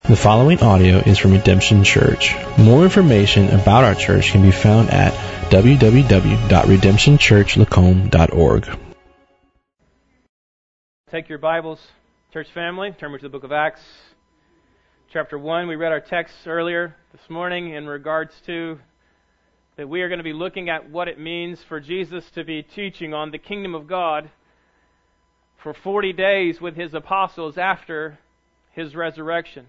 The following audio is from Redemption Church. More information about our church can be found at www.redemptionchurchlacombe.org. Take your Bibles, church family, turn to the book of Acts, chapter 1. We read our text earlier this morning in regards to that we are going to be looking at what it means for Jesus to be teaching on the kingdom of God for 40 days with his apostles after his resurrection.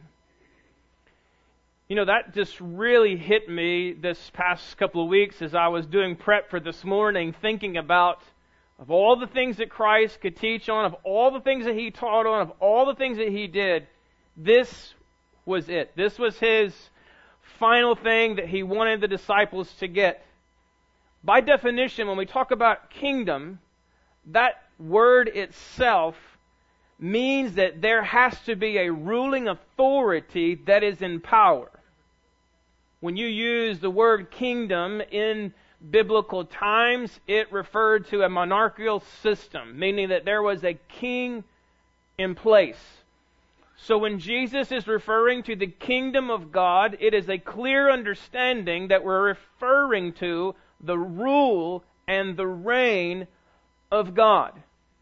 You know, that just really hit me this past couple of weeks as I was doing prep for this morning, thinking about of all the things that Christ could teach on, of all the things that he taught on, of all the things that he did, this was it. This was his final thing that he wanted the disciples to get. By definition, when we talk about kingdom, that word itself means that there has to be a ruling authority that is in power. When you use the word kingdom in biblical times, it referred to a monarchical system, meaning that there was a king in place. So when Jesus is referring to the kingdom of God, it is a clear understanding that we're referring to the rule and the reign of God.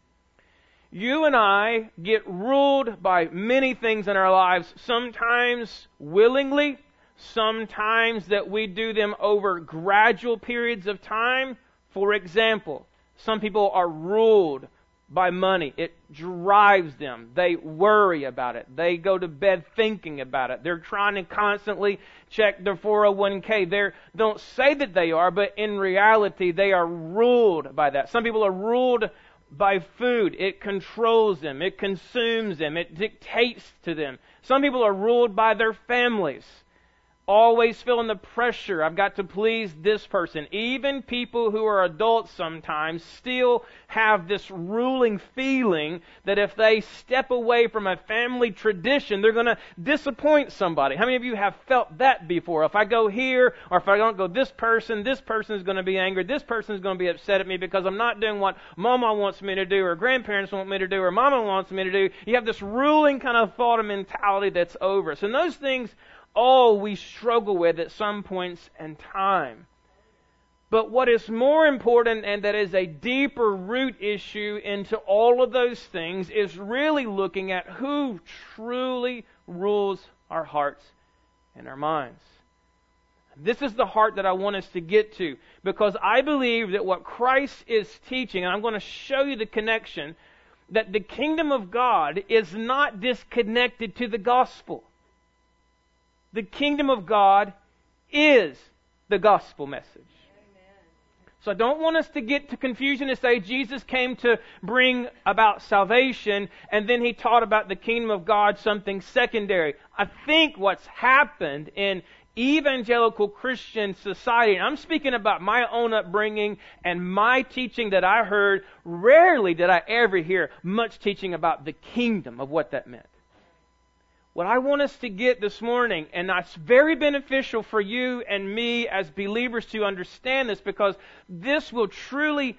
You and I get ruled by many things in our lives, sometimes willingly, sometimes that we do them over gradual periods of time. For example, some people are ruled by money. It drives them. They worry about it. They go to bed thinking about it. They're trying to constantly check their 401k. They don't say that they are, but in reality, they are ruled by that. Some people are ruled by food. It controls them. It consumes them. It dictates to them. Some people are ruled by their families. Always feeling the pressure. I've got to please this person. Even people who are adults sometimes still have this ruling feeling that if they step away from a family tradition, they're going to disappoint somebody. How many of you have felt that before? If I go here, or if I don't go this person is going to be angry. This person is going to be upset at me because I'm not doing what Mama wants me to do, or grandparents want me to do, or Mama wants me to do. You have this ruling kind of thought and mentality that's over us. And those things all we struggle with at some points in time. But what is more important, and that is a deeper root issue into all of those things, is really looking at who truly rules our hearts and our minds. This is the heart that I want us to get to, because I believe that what Christ is teaching, and I'm going to show you the connection, that the kingdom of God is not disconnected to the gospel. The kingdom of God is the gospel message. Amen. So I don't want us to get to confusion and say Jesus came to bring about salvation and then he taught about the kingdom of God, something secondary. I think what's happened in evangelical Christian society, and I'm speaking about my own upbringing and my teaching that I heard, rarely did I ever hear much teaching about the kingdom of what that meant. What I want us to get this morning, and that's very beneficial for you and me as believers to understand this, because this will truly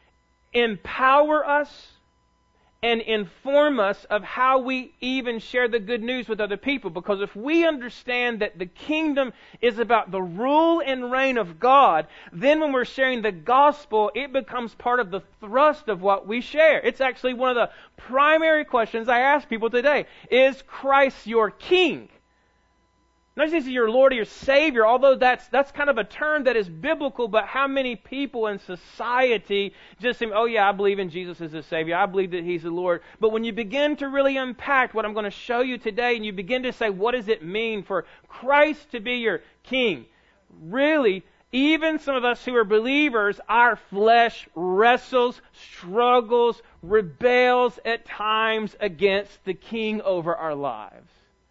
empower us and inform us of how we even share the good news with other people. Because if we understand that the kingdom is about the rule and reign of God, then when we're sharing the gospel, it becomes part of the thrust of what we share. It's actually one of the primary questions I ask people today. Is Christ your King? Not just your Lord or your Savior, although that's kind of a term that is biblical, but how many people in society just say, oh yeah, I believe in Jesus as a Savior, I believe that He's the Lord. But when you begin to really unpack what I'm going to show you today, and you begin to say, what does it mean for Christ to be your King? Really, even some of us who are believers, our flesh wrestles, struggles, rebels at times against the King over our lives.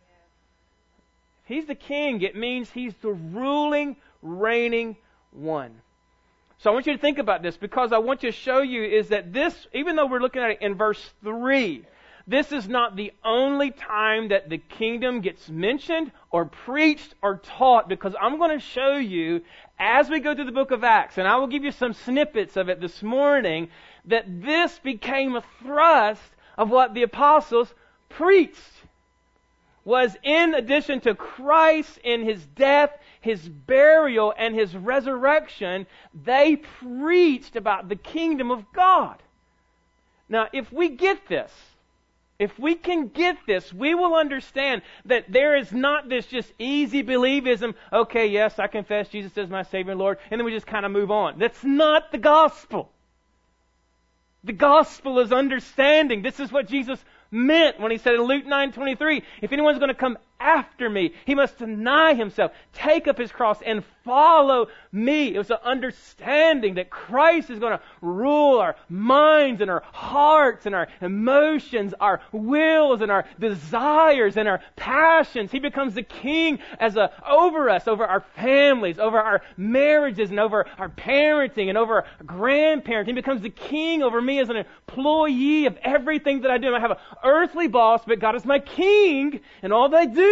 He's the King. It means He's the ruling, reigning one. So I want you to think about this, because I want to show you is that this, even though we're looking at it in verse 3, this is not the only time that the kingdom gets mentioned or preached or taught, because I'm going to show you as we go through the book of Acts, and I will give you some snippets of it this morning, that this became a thrust of what the apostles preached. was, in addition to Christ in His death, His burial, and His resurrection, they preached about the kingdom of God. Now, if we get this, if we can get this, we will understand that there is not this just easy believism, okay, yes, I confess Jesus as my Savior and Lord, and then we just kind of move on. That's not the gospel. The gospel is understanding. This is what Jesus meant when He said in Luke 9:23, if anyone's going to come after me, he must deny himself, take up his cross, and follow me. It was an understanding that Christ is going to rule our minds and our hearts and our emotions, our wills and our desires and our passions. He becomes the king over us, over our families, over our marriages, and over our parenting, and over our grandparents. He becomes the king over me as an employee of everything that I do. I have an earthly boss, but God is my king, and all that I do.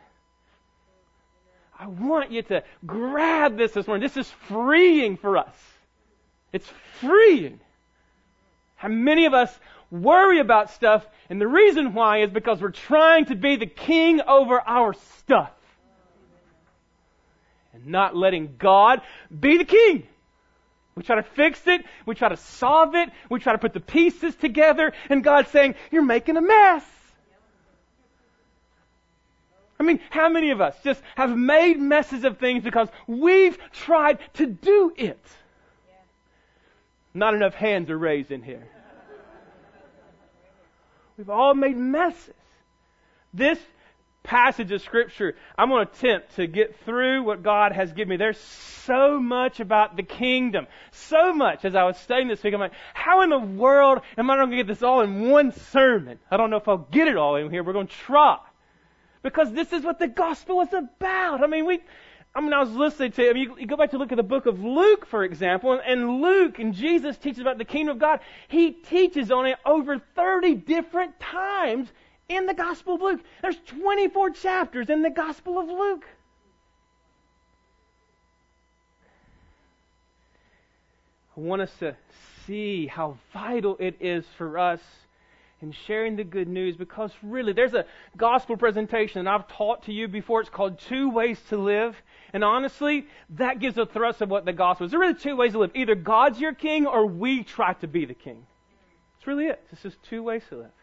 I want you to grab this morning. This is freeing for us. It's freeing. How many of us worry about stuff, and the reason why is because we're trying to be the king over our stuff and not letting God be the king. We try to fix it, we try to solve it, we try to put the pieces together, and God's saying, you're making a mess. I mean, how many of us just have made messes of things because we've tried to do it? Yeah. Not enough hands are raised in here. We've all made messes. This passage of Scripture, I'm going to attempt to get through what God has given me. There's so much about the kingdom. So much. As I was studying this week, I'm like, how in the world am I going to get this all in one sermon? I don't know if I'll get it all in here. We're going to try. Because this is what the gospel is about. I was listening to, you go back to look at the book of Luke, for example, and Luke and Jesus teaches about the kingdom of God. He teaches on it over 30 different times in the Gospel of Luke. There's 24 chapters in the Gospel of Luke. I want us to see how vital it is for us in sharing the good news, because really there's a gospel presentation that I've taught to you before. It's called 2 Ways to Live. And honestly, that gives a thrust of what the gospel is. There are really 2 ways to live. Either God's your king or we try to be the king. That's really it. It's just 2 ways to live.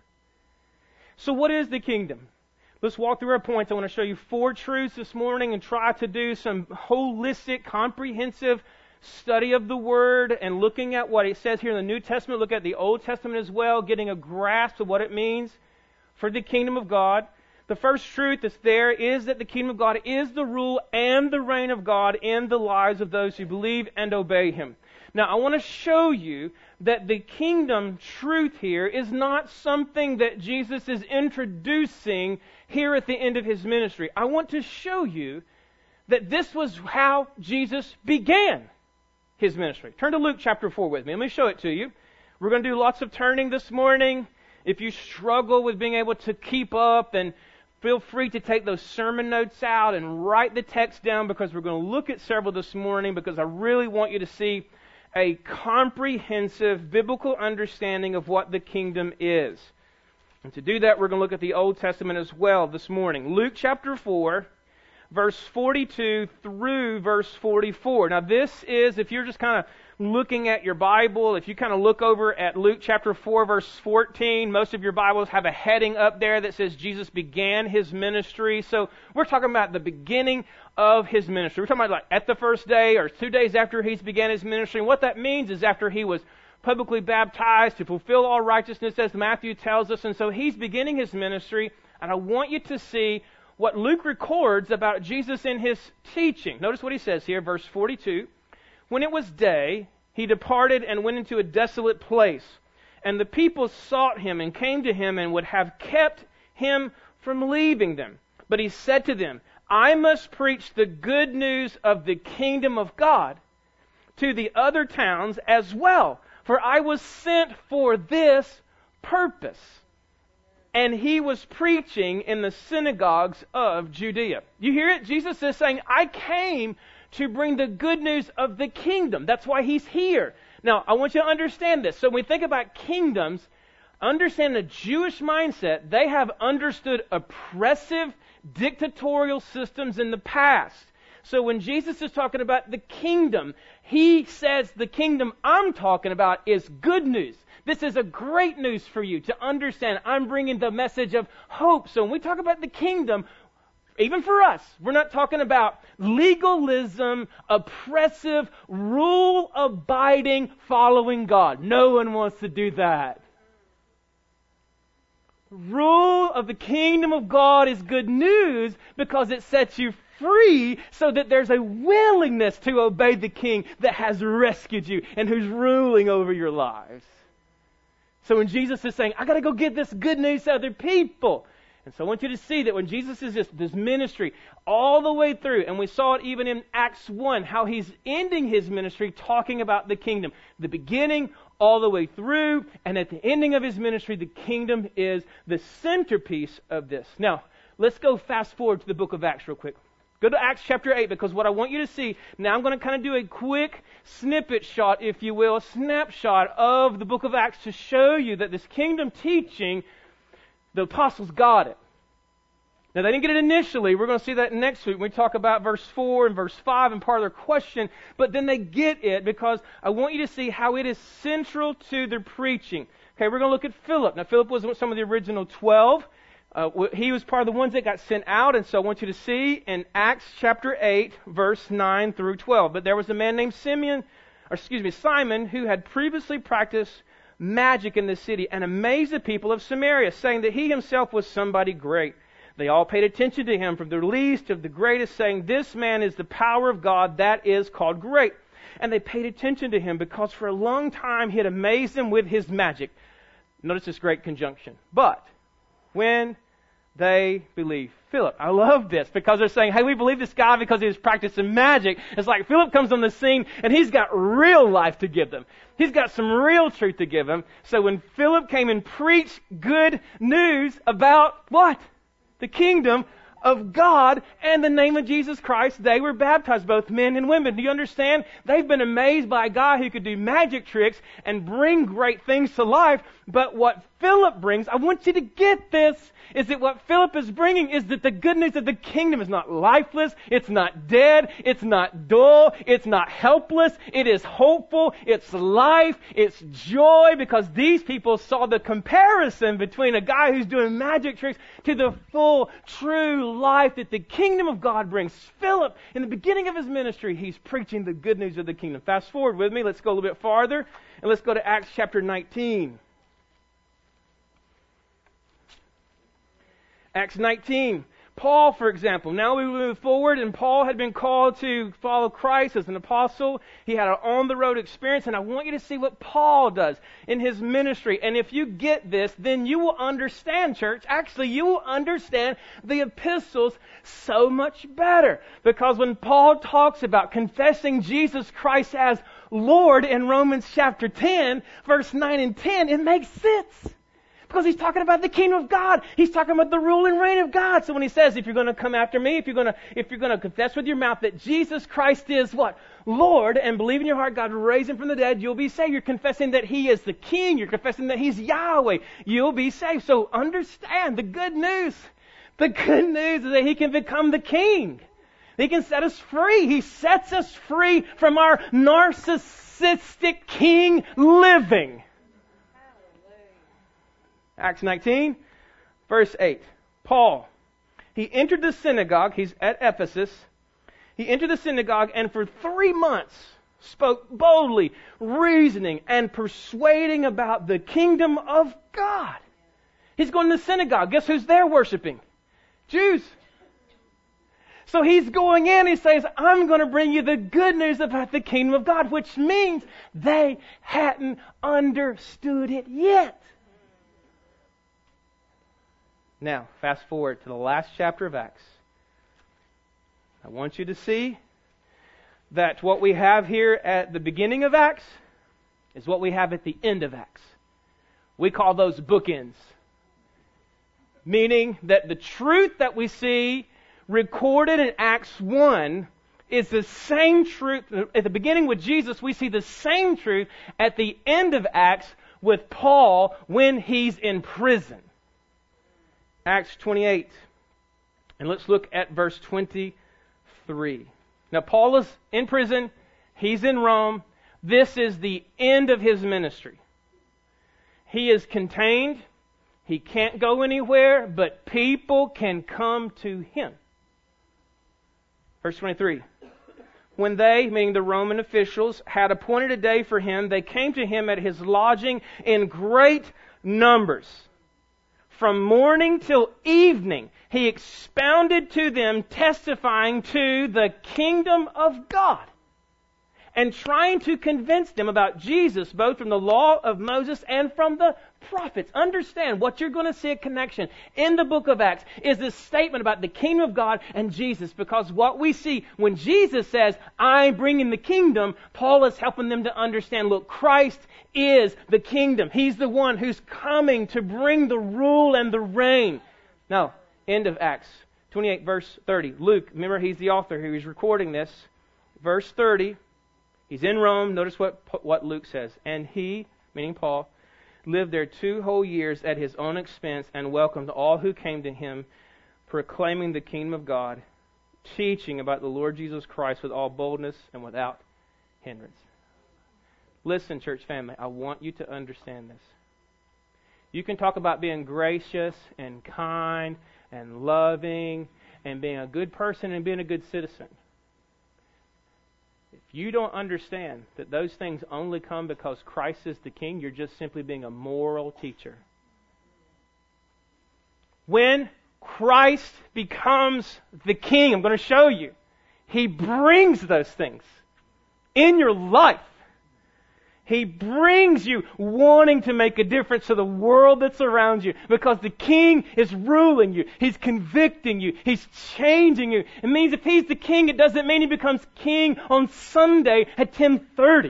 So what is the kingdom? Let's walk through our points. I want to show you 4 truths this morning and try to do some holistic, comprehensive study of the Word and looking at what it says here in the New Testament, look at the Old Testament as well, getting a grasp of what it means for the kingdom of God. The first truth that's there is that the kingdom of God is the rule and the reign of God in the lives of those who believe and obey Him. Now, I want to show you that the kingdom truth here is not something that Jesus is introducing here at the end of His ministry. I want to show you that this was how Jesus began His ministry. Turn to Luke chapter 4 with me. Let me show it to you. We're going to do lots of turning this morning. If you struggle with being able to keep up, then feel free to take those sermon notes out and write the text down, because we're going to look at several this morning, because I really want you to see a comprehensive biblical understanding of what the kingdom is. And to do that, we're going to look at the Old Testament as well this morning. Luke chapter 4, verse 42 through verse 44. Now this is, if you're just kind of looking at your Bible, if you kind of look over at Luke chapter 4, verse 14, most of your Bibles have a heading up there that says Jesus began His ministry. So we're talking about the beginning of His ministry. We're talking about like at the first day or 2 days after He's began His ministry. And what that means is after He was publicly baptized to fulfill all righteousness, as Matthew tells us. And so He's beginning His ministry. And I want you to see what Luke records about Jesus in His teaching. Notice what he says here, verse 42. When it was day, He departed and went into a desolate place. And the people sought Him and came to Him and would have kept Him from leaving them. But He said to them, I must preach the good news of the kingdom of God to the other towns as well, for I was sent for this purpose. And He was preaching in the synagogues of Judea. You hear it? Jesus is saying, I came to bring the good news of the kingdom. That's why He's here. Now, I want you to understand this. So when we think about kingdoms, understand the Jewish mindset, they have understood oppressive, dictatorial systems in the past. So when Jesus is talking about the kingdom, He says the kingdom I'm talking about is good news. This is a great news for you to understand. I'm bringing the message of hope. So when we talk about the kingdom, even for us, we're not talking about legalism, oppressive, rule-abiding, following God. No one wants to do that. Rule of the kingdom of God is good news because it sets you free so that there's a willingness to obey the King that has rescued you and who's ruling over your lives. So when Jesus is saying, I got to go get this good news to other people. And so I want you to see that when Jesus is this ministry all the way through, and we saw it even in Acts 1, how He's ending His ministry talking about the kingdom. The beginning all the way through, and at the ending of His ministry, the kingdom is the centerpiece of this. Now, let's go fast forward to the book of Acts real quick. Go to Acts chapter 8, because what I want you to see, now I'm going to kind of do a quick snippet shot, if you will, a snapshot of the book of Acts to show you that this kingdom teaching, the apostles got it. Now, they didn't get it initially. We're going to see that next week when we talk about verse 4 and verse 5 and part of their question. But then they get it because I want you to see how it is central to their preaching. Okay, we're going to look at Philip. Now, Philip was some of the original 12. He was part of the ones that got sent out, and so I want you to see in Acts chapter 8, verse 9 through 12. But there was a man named Simon, who had previously practiced magic in the city and amazed the people of Samaria, saying that he himself was somebody great. They all paid attention to him, from the least to the greatest, saying, this man is the power of God that is called great. And they paid attention to him because for a long time he had amazed them with his magic. Notice this great conjunction. But when they believe Philip. I love this because they're saying, hey, we believe this guy because he was practicing magic. It's like Philip comes on the scene and he's got real life to give them. He's got some real truth to give them. So when Philip came and preached good news about what? The kingdom of God and the name of Jesus Christ, they were baptized, both men and women. Do you understand? They've been amazed by a guy who could do magic tricks and bring great things to life. But what Philip brings, I want you to get this, is that what Philip is bringing is that the good news of the kingdom is not lifeless, it's not dead, it's not dull, it's not helpless, it is hopeful, it's life, it's joy, because these people saw the comparison between a guy who's doing magic tricks to the full, true life that the kingdom of God brings. Philip, in the beginning of his ministry, he's preaching the good news of the kingdom. Fast forward with me, let's go a little bit farther, and let's go to Acts chapter 19. Acts 19. Paul, for example. Now we move forward, and Paul had been called to follow Christ as an apostle. He had an on-the-road experience, and I want you to see what Paul does in his ministry. And if you get this, then you will understand, church. Actually, you will understand the epistles so much better. Because when Paul talks about confessing Jesus Christ as Lord in Romans chapter 10, verse 9 and 10, it makes sense. Because he's talking about the kingdom of God. He's talking about the rule and reign of God. So when he says, if you're going to come after me, if you're going to confess with your mouth that Jesus Christ is what? Lord, and believe in your heart God raised him from the dead, you'll be saved. You're confessing that he is the king. You're confessing that he's Yahweh. You'll be saved. So understand the good news. The good news is that he can become the king. He can set us free. He sets us free from our narcissistic king living. Acts 19, verse 8. Paul, he entered the synagogue. He's at Ephesus. He entered the synagogue and for 3 months spoke boldly, reasoning and persuading about the kingdom of God. He's going to the synagogue. Guess who's there worshiping? Jews. So he's going in, he says, I'm going to bring you the good news about the kingdom of God, which means they hadn't understood it yet. Now, fast forward to the last chapter of Acts. I want you to see that what we have here at the beginning of Acts is what we have at the end of Acts. We call those bookends. Meaning that the truth that we see recorded in Acts 1 is the same truth. At the beginning with Jesus, we see the same truth. At the end of Acts, with Paul when he's in prison. Acts 28. And let's look at verse 23. Now, Paul is in prison. He's in Rome. This is the end of his ministry. He is contained. He can't go anywhere, but people can come to him. Verse 23. When they, meaning the Roman officials, had appointed a day for him, they came to him at his lodging in great numbers. From morning till evening, he expounded to them, testifying to the kingdom of God, and trying to convince them about Jesus, both from the law of Moses and from the prophets. Understand, what you're going to see a connection in the book of Acts is this statement about the kingdom of God and Jesus. Because what we see when Jesus says, I'm bringing the kingdom, Paul is helping them to understand, look, Christ is the kingdom. He's the one who's coming to bring the rule and the reign. Now, end of Acts 28, verse 30. Luke, remember he's the author who is recording this. Verse 30. He's in Rome. Notice what Luke says. And he, meaning Paul, lived there 2 whole years at his own expense and welcomed all who came to him, proclaiming the kingdom of God, teaching about the Lord Jesus Christ with all boldness and without hindrance. Listen, church family, I want you to understand this. You can talk about being gracious and kind and loving and being a good person and being a good citizen. If you don't understand that those things only come because Christ is the King, you're just simply being a moral teacher. When Christ becomes the King, I'm going to show you, He brings those things in your life. He brings you wanting to make a difference to the world that's around you because the King is ruling you. He's convicting you. He's changing you. It means if He's the King, it doesn't mean He becomes King on Sunday at 10:30.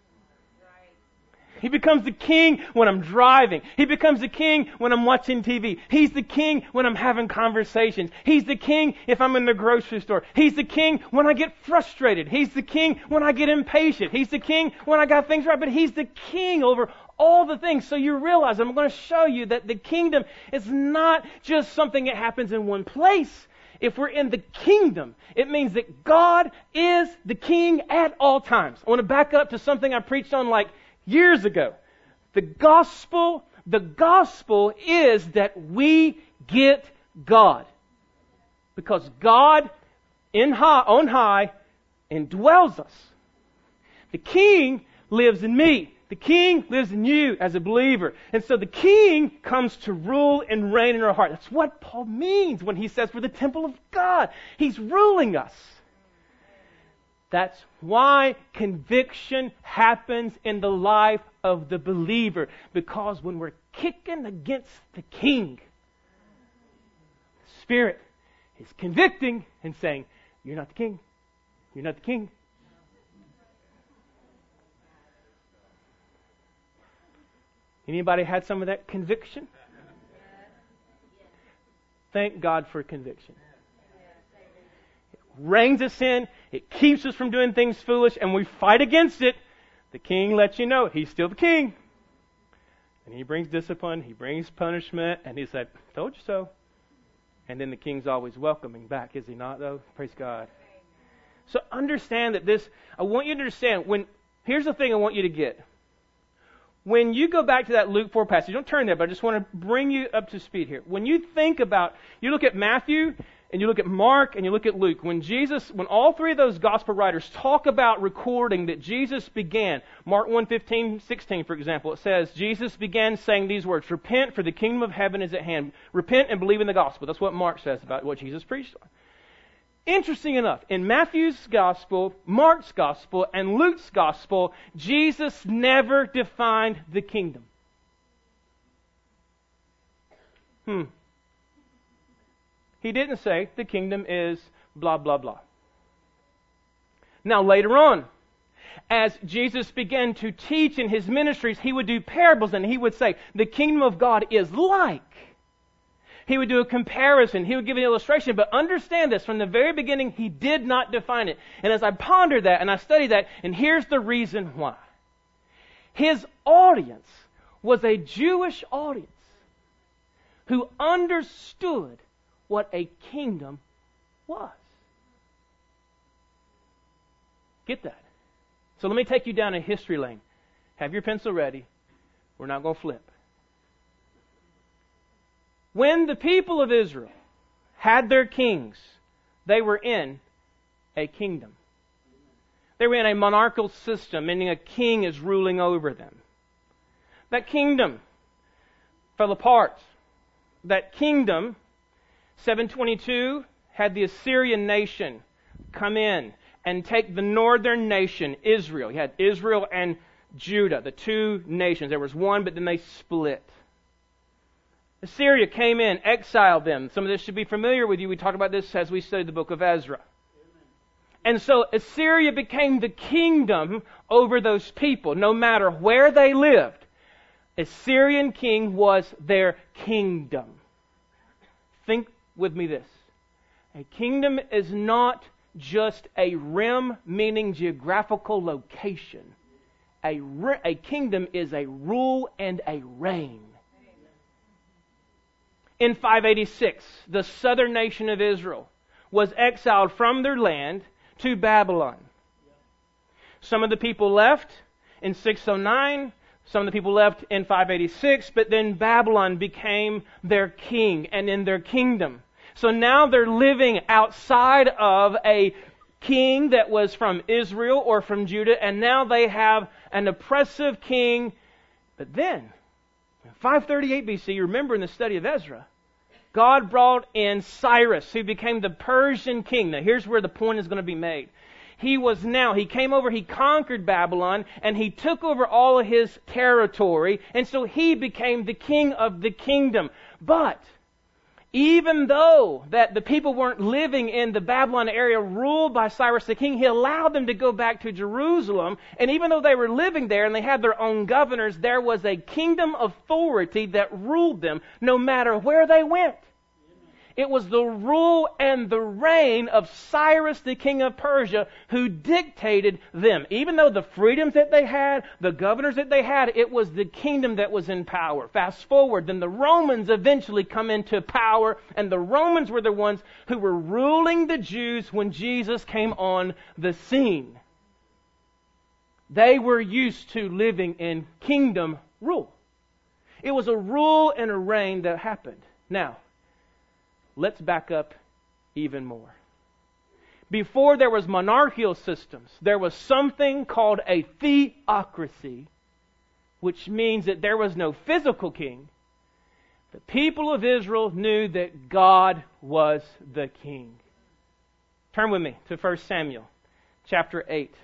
He becomes the King when I'm driving. He becomes the King when I'm watching TV. He's the King when I'm having conversations. He's the King if I'm in the grocery store. He's the King when I get frustrated. He's the King when I get impatient. He's the King when I got things right. But He's the King over all the things. So you realize, I'm going to show you that the kingdom is not just something that happens in one place. If we're in the kingdom, it means that God is the King at all times. I want to back up to something I preached on years ago. The gospel is that we get God. Because God on high indwells us. The King lives in me. The King lives in you as a believer. And so the King comes to rule and reign in our heart. That's what Paul means when he says we're the temple of God. He's ruling us. That's why conviction happens in the life of the believer. Because when we're kicking against the King, the Spirit is convicting and saying, you're not the King. You're not the King. Anybody had some of that conviction? Thank God for conviction. Reins us in, it keeps us from doing things foolish, and we fight against it. The King lets you know He's still the King. And He brings discipline, He brings punishment, and He said, told you so. And then the King's always welcoming back, is He not though? Praise God. So understand that I want you to understand, here's the thing I want you to get. When you go back to that Luke 4 passage, don't turn there, but I just want to bring you up to speed here. When you look at Matthew, and you look at Mark, and you look at Luke, when all three of those gospel writers talk about recording that Jesus began, Mark 1:15-16, for example, it says, Jesus began saying these words, repent for the kingdom of heaven is at hand. Repent and believe in the gospel. That's what Mark says about what Jesus preached on. Interesting enough, in Matthew's gospel, Mark's gospel, and Luke's gospel, Jesus never defined the kingdom. He didn't say the kingdom is blah, blah, blah. Now later on, as Jesus began to teach in His ministries, He would do parables and He would say, the kingdom of God is like. He would do a comparison. He would give an illustration. But understand this, from the very beginning, He did not define it. And as I pondered that and I studied that, and here's the reason why. His audience was a Jewish audience who understood what a kingdom was. Get that? So let me take you down a history lane. Have your pencil ready. We're not going to flip. When the people of Israel had their kings, they were in a kingdom. They were in a monarchical system, meaning a king is ruling over them. That kingdom fell apart. That kingdom, 722, had the Assyrian nation come in and take the northern nation, Israel. You had Israel and Judah, the two nations. There was one, but then they split. Assyria came in, exiled them. Some of this should be familiar with you. We talked about this as we studied the book of Ezra. And so Assyria became the kingdom over those people. No matter where they lived, Assyrian king was their kingdom. Think with me this. A kingdom is not just a rim, meaning geographical location. A kingdom is a rule and a reign. In 586, the southern nation of Israel was exiled from their land to Babylon. Some of the people left in 609, some of the people left in 586, but then Babylon became their king and in their kingdom. So now they're living outside of a king that was from Israel or from Judah, and now they have an oppressive king. But then, 538 BC, you remember in the study of Ezra, God brought in Cyrus, who became the Persian king. Now here's where the point is going to be made. He came over, he conquered Babylon, and he took over all of his territory, and so he became the king of the kingdom. But even though that the people weren't living in the Babylon area ruled by Cyrus the king, he allowed them to go back to Jerusalem. And even though they were living there and they had their own governors, there was a kingdom authority that ruled them no matter where they went. It was the rule and the reign of Cyrus the king of Persia who dictated them. Even though the freedoms that they had, the governors that they had, it was the kingdom that was in power. Fast forward, then the Romans eventually come into power, and the Romans were the ones who were ruling the Jews when Jesus came on the scene. They were used to living in kingdom rule. It was a rule and a reign that happened. Now, let's back up even more. Before there was monarchical systems, there was something called a theocracy, which means that there was no physical king. The people of Israel knew that God was the king. Turn with me to 1 Samuel chapter 8.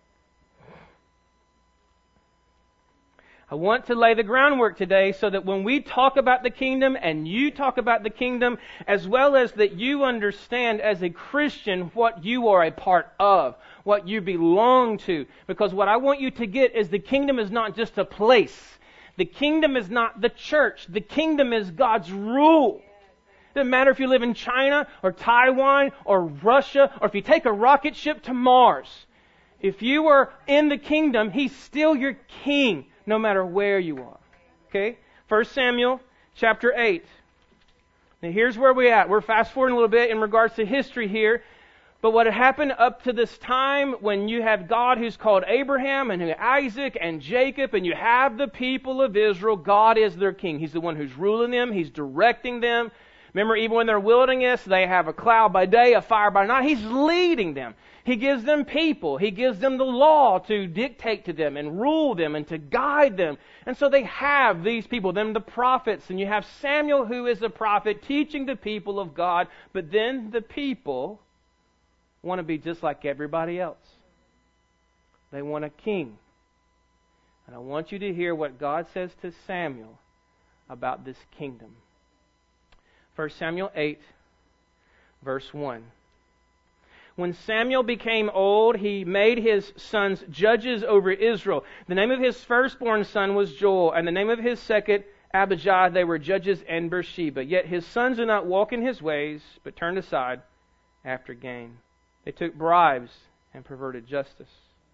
I want to lay the groundwork today so that when we talk about the kingdom and you talk about the kingdom, as well as that you understand as a Christian what you are a part of, what you belong to. Because what I want you to get is the kingdom is not just a place. The kingdom is not the church. The kingdom is God's rule. It doesn't matter if you live in China or Taiwan or Russia or if you take a rocket ship to Mars. If you are in the kingdom, He's still your king. No matter where you are. Okay? 1 Samuel chapter 8. Now here's where we're at. We're fast forwarding a little bit in regards to history here. But what had happened up to this time when you have God who's called Abraham and Isaac and Jacob, and you have the people of Israel, God is their king. He's the one who's ruling them. He's directing them. Remember, even when they're wilderness, they have a cloud by day, a fire by night. He's leading them. He gives them people. He gives them the law to dictate to them and rule them and to guide them. And so they have these people, them the prophets. And you have Samuel, who is a prophet, teaching the people of God. But then the people want to be just like everybody else. They want a king. And I want you to hear what God says to Samuel about this kingdom. 1 Samuel 8, verse 1. When Samuel became old, he made his sons judges over Israel. The name of his firstborn son was Joel, and the name of his second, Abijah. They were judges in Beersheba. Yet his sons did not walk in his ways, but turned aside after gain. They took bribes and perverted justice.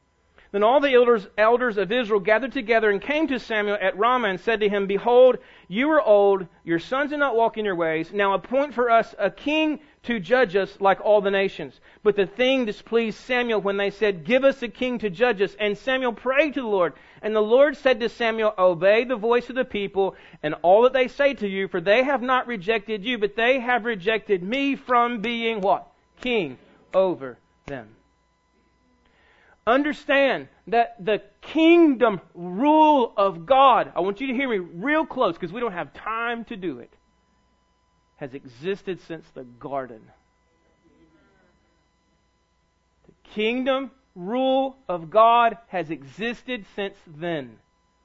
Then all the elders of Israel gathered together and came to Samuel at Ramah and said to him, Behold, you are old, your sons do not walk in your ways. Now appoint for us a king to judge us like all the nations. But the thing displeased Samuel when they said, Give us a king to judge us. And Samuel prayed to the Lord. And the Lord said to Samuel, Obey the voice of the people and all that they say to you, for they have not rejected you, but they have rejected me from being what? King over them. Understand that the kingdom rule of God, I want you to hear me real close because we don't have time to do it, has existed since the garden. The kingdom rule of God has existed since then.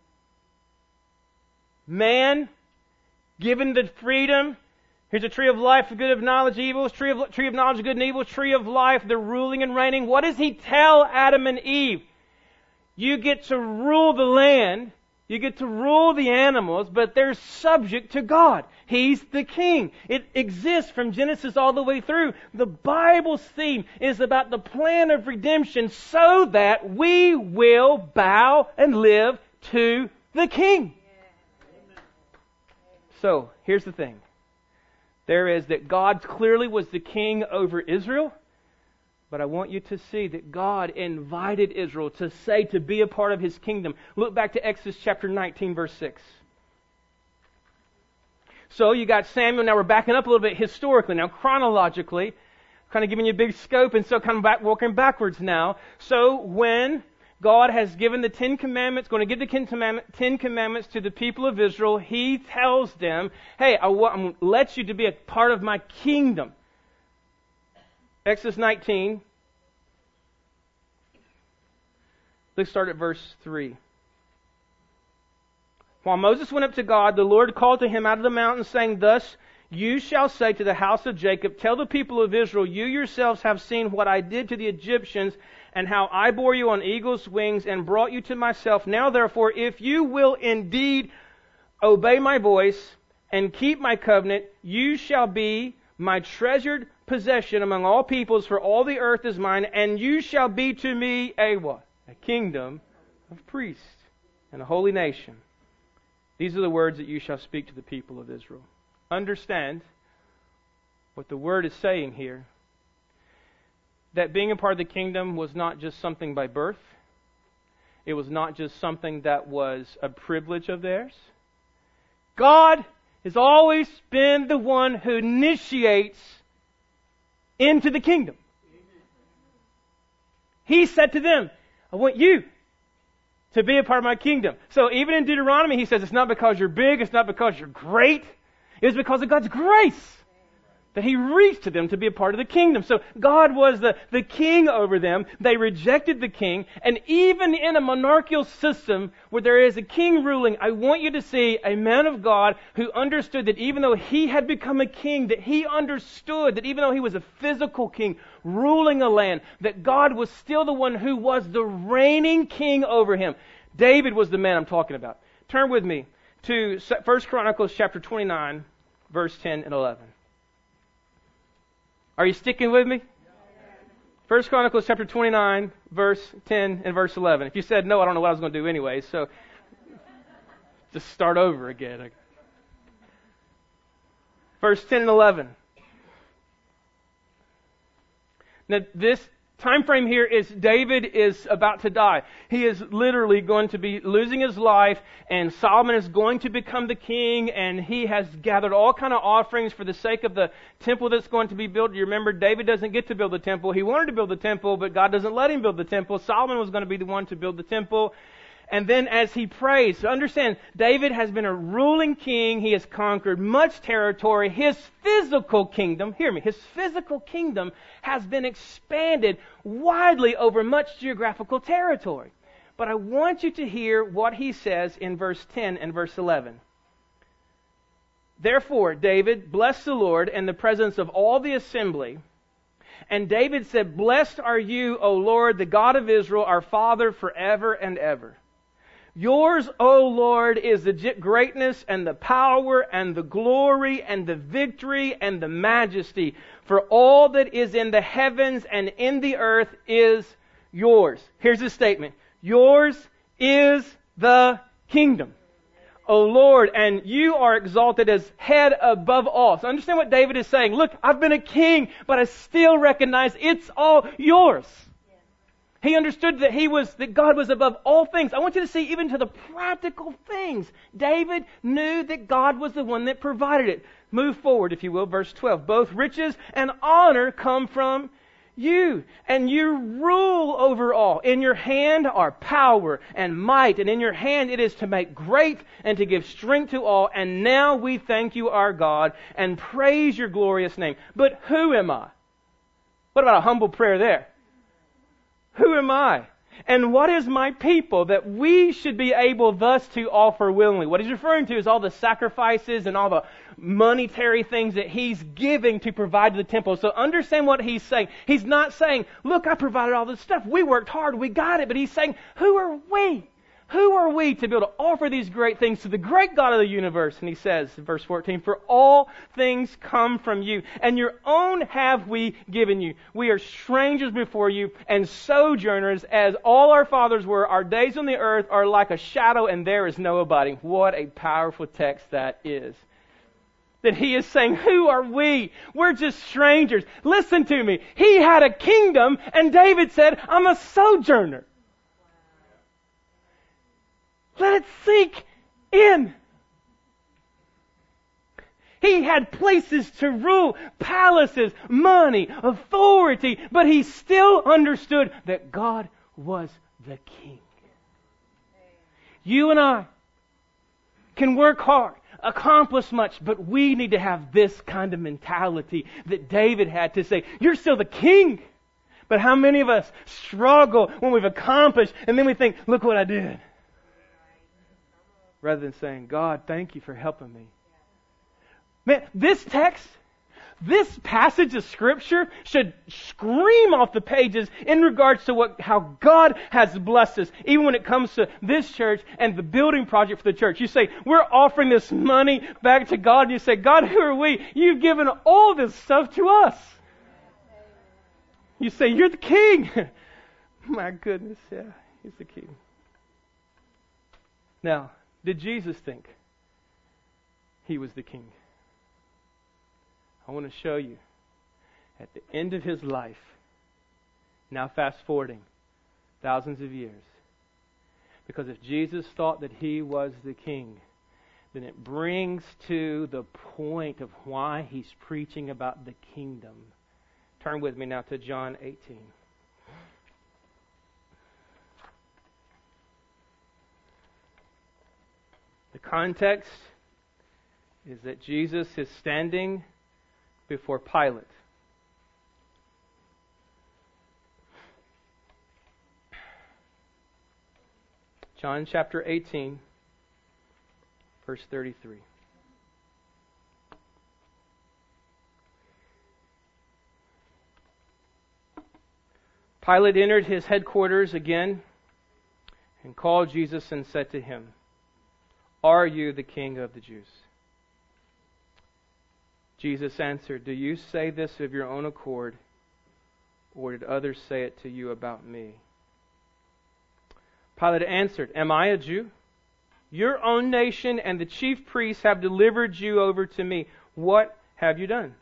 Man, given the freedom, here's a tree of life, the good of knowledge, evil, tree of knowledge of good and evil, tree of life, they're ruling and reigning. What does he tell Adam and Eve? You get to rule the land, you get to rule the animals, but they're subject to God. He's the king. It exists from Genesis all the way through. The Bible's theme is about the plan of redemption so that we will bow and live to the king. So, here's the thing. There is that God clearly was the king over Israel, but I want you to see that God invited Israel to be a part of His kingdom. Look back to Exodus chapter 19, verse 6. So you got Samuel. Now we're backing up a little bit historically. Now chronologically, kind of giving you a big scope, and so kind of walking backwards now. So when God has given the Ten Commandments, going to give the Ten Commandments to the people of Israel, He tells them, hey, I'm going to let you to be a part of my kingdom. Exodus 19. Let's start at verse 3. While Moses went up to God, the Lord called to him out of the mountain, saying, Thus you shall say to the house of Jacob, Tell the people of Israel, you yourselves have seen what I did to the Egyptians, and how I bore you on eagle's wings and brought you to myself. Now therefore, if you will indeed obey my voice and keep my covenant, you shall be my treasured possession among all peoples, for all the earth is mine, and you shall be to me a what? A kingdom of priests and a holy nation. These are the words that you shall speak to the people of Israel. Understand what the word is saying here. That being a part of the kingdom was not just something by birth. It was not just something that was a privilege of theirs. God has always been the one who initiates into the kingdom. He said to them, I want you to be a part of my kingdom. So even in Deuteronomy, He says it's not because you're big, it's not because you're great. It's because of God's grace that He reached to them to be a part of the kingdom. So God was the king over them. They rejected the king. And even in a monarchical system where there is a king ruling, I want you to see a man of God who understood that even though he had become a king, that he understood that even though he was a physical king ruling a land, that God was still the one who was the reigning king over him. David was the man I'm talking about. Turn with me to 1 Chronicles chapter 29, verse 10 and 11. Are you sticking with me? 1 Chronicles chapter 29, verse 10 and verse 11. If you said no, I don't know what I was going to do anyway, so just start over again. Verse 10 and 11. Now this time frame here is David is about to die. He is literally going to be losing his life, and Solomon is going to become the king, and he has gathered all kind of offerings for the sake of the temple that's going to be built. You remember, David doesn't get to build the temple. He wanted to build the temple, but God doesn't let him build the temple. Solomon was going to be the one to build the temple. And then as he prays, so understand, David has been a ruling king. He has conquered much territory. His physical kingdom, hear me, his physical kingdom has been expanded widely over much geographical territory. But I want you to hear what he says in verse 10 and verse 11. Therefore, David blessed the Lord in the presence of all the assembly. And David said, Blessed are you, O Lord, the God of Israel, our Father, forever and ever. Yours, O Lord, is the greatness and the power and the glory and the victory and the majesty. For all that is in the heavens and in the earth is yours. Here's the statement. Yours is the kingdom, O Lord, and you are exalted as head above all. So understand what David is saying. Look, I've been a king, but I still recognize it's all yours. He understood that God was above all things. I want you to see even to the practical things. David knew that God was the one that provided it. Move forward, if you will, verse 12. Both riches and honor come from you, and you rule over all. In your hand are power and might, and in your hand it is to make great and to give strength to all. And now we thank you, our God, and praise your glorious name. But who am I? What about a humble prayer there? Who am I? And what is my people that we should be able thus to offer willingly? What he's referring to is all the sacrifices and all the monetary things that he's giving to provide to the temple. So understand what he's saying. He's not saying, look, I provided all this stuff. We worked hard. We got it. But he's saying, who are we? Who are we to be able to offer these great things to the great God of the universe? And he says in verse 14, for all things come from you, and your own have we given you. We are strangers before you and sojourners, as all our fathers were. Our days on the earth are like a shadow, and there is no abiding. What a powerful text that is. That he is saying, who are we? We're just strangers. Listen to me. He had a kingdom, and David said, I'm a sojourner. Let it sink in. He had places to rule, palaces, money, authority, but he still understood that God was the king. You and I can work hard, accomplish much, but we need to have this kind of mentality that David had to say, you're still the king. But how many of us struggle when we've accomplished and then we think, look what I did. Rather than saying, God, thank you for helping me. Man, this text, this passage of Scripture should scream off the pages in regards to how God has blessed us, even when it comes to this church and the building project for the church. You say, we're offering this money back to God. And you say, God, who are we? You've given all this stuff to us. You say, you're the king. My goodness, yeah, he's the king. Now, did Jesus think he was the king? I want to show you at the end of his life, now fast forwarding thousands of years, because if Jesus thought that he was the king, then it brings to the point of why he's preaching about the kingdom. Turn with me now to John 18. The context is that Jesus is standing before Pilate. John chapter 18, verse 33. Pilate entered his headquarters again and called Jesus and said to him, are you the king of the Jews? Jesus answered, do you say this of your own accord, or did others say it to you about me? Pilate answered, am I a Jew? Your own nation and the chief priests have delivered you over to me. What have you done?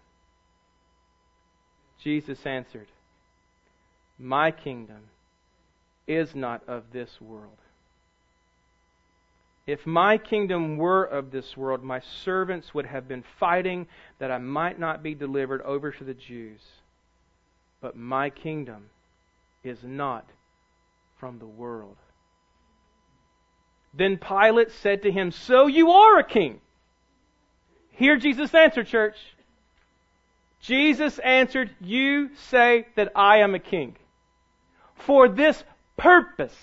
Jesus answered, my kingdom is not of this world. If my kingdom were of this world, my servants would have been fighting that I might not be delivered over to the Jews. But my kingdom is not from the world. Then Pilate said to him, so you are a king. Hear Jesus' answer, church. Jesus answered, you say that I am a king. For this purpose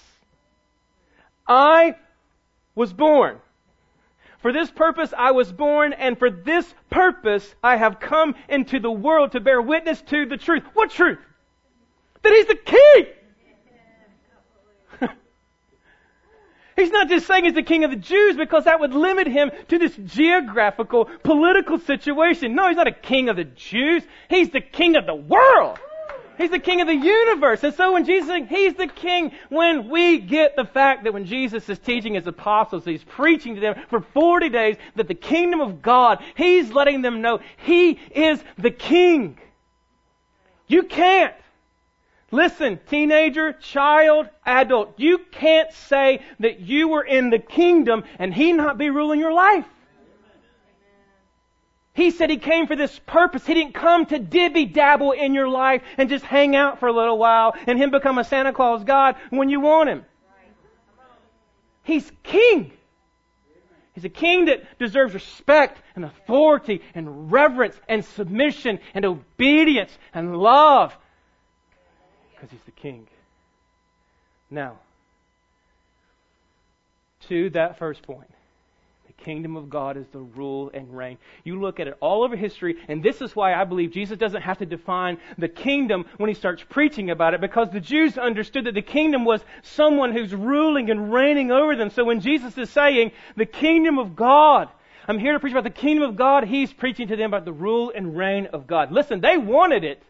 I was born. For this purpose I was born, and for this purpose I have come into the world to bear witness to the truth. What truth? That He's the King! He's not just saying He's the King of the Jews because that would limit Him to this geographical, political situation. No, He's not a King of the Jews. He's the King of the world. He's the King of the universe. And so when Jesus says He's the King, when we get the fact that when Jesus is teaching His apostles, He's preaching to them for 40 days that the kingdom of God, He's letting them know He is the King. You can't. Listen, teenager, child, adult, you can't say that you were in the kingdom and He not be ruling your life. He said He came for this purpose. He didn't come to dibby-dabble in your life and just hang out for a little while and Him become a Santa Claus God when you want Him. He's King. He's a King that deserves respect and authority and reverence and submission and obedience and love. Because He's the King. Now, to that first point. The kingdom of God is the rule and reign. You look at it all over history, and this is why I believe Jesus doesn't have to define the kingdom when He starts preaching about it, because the Jews understood that the kingdom was someone who's ruling and reigning over them. So when Jesus is saying, the kingdom of God, I'm here to preach about the kingdom of God, He's preaching to them about the rule and reign of God. Listen, they wanted it.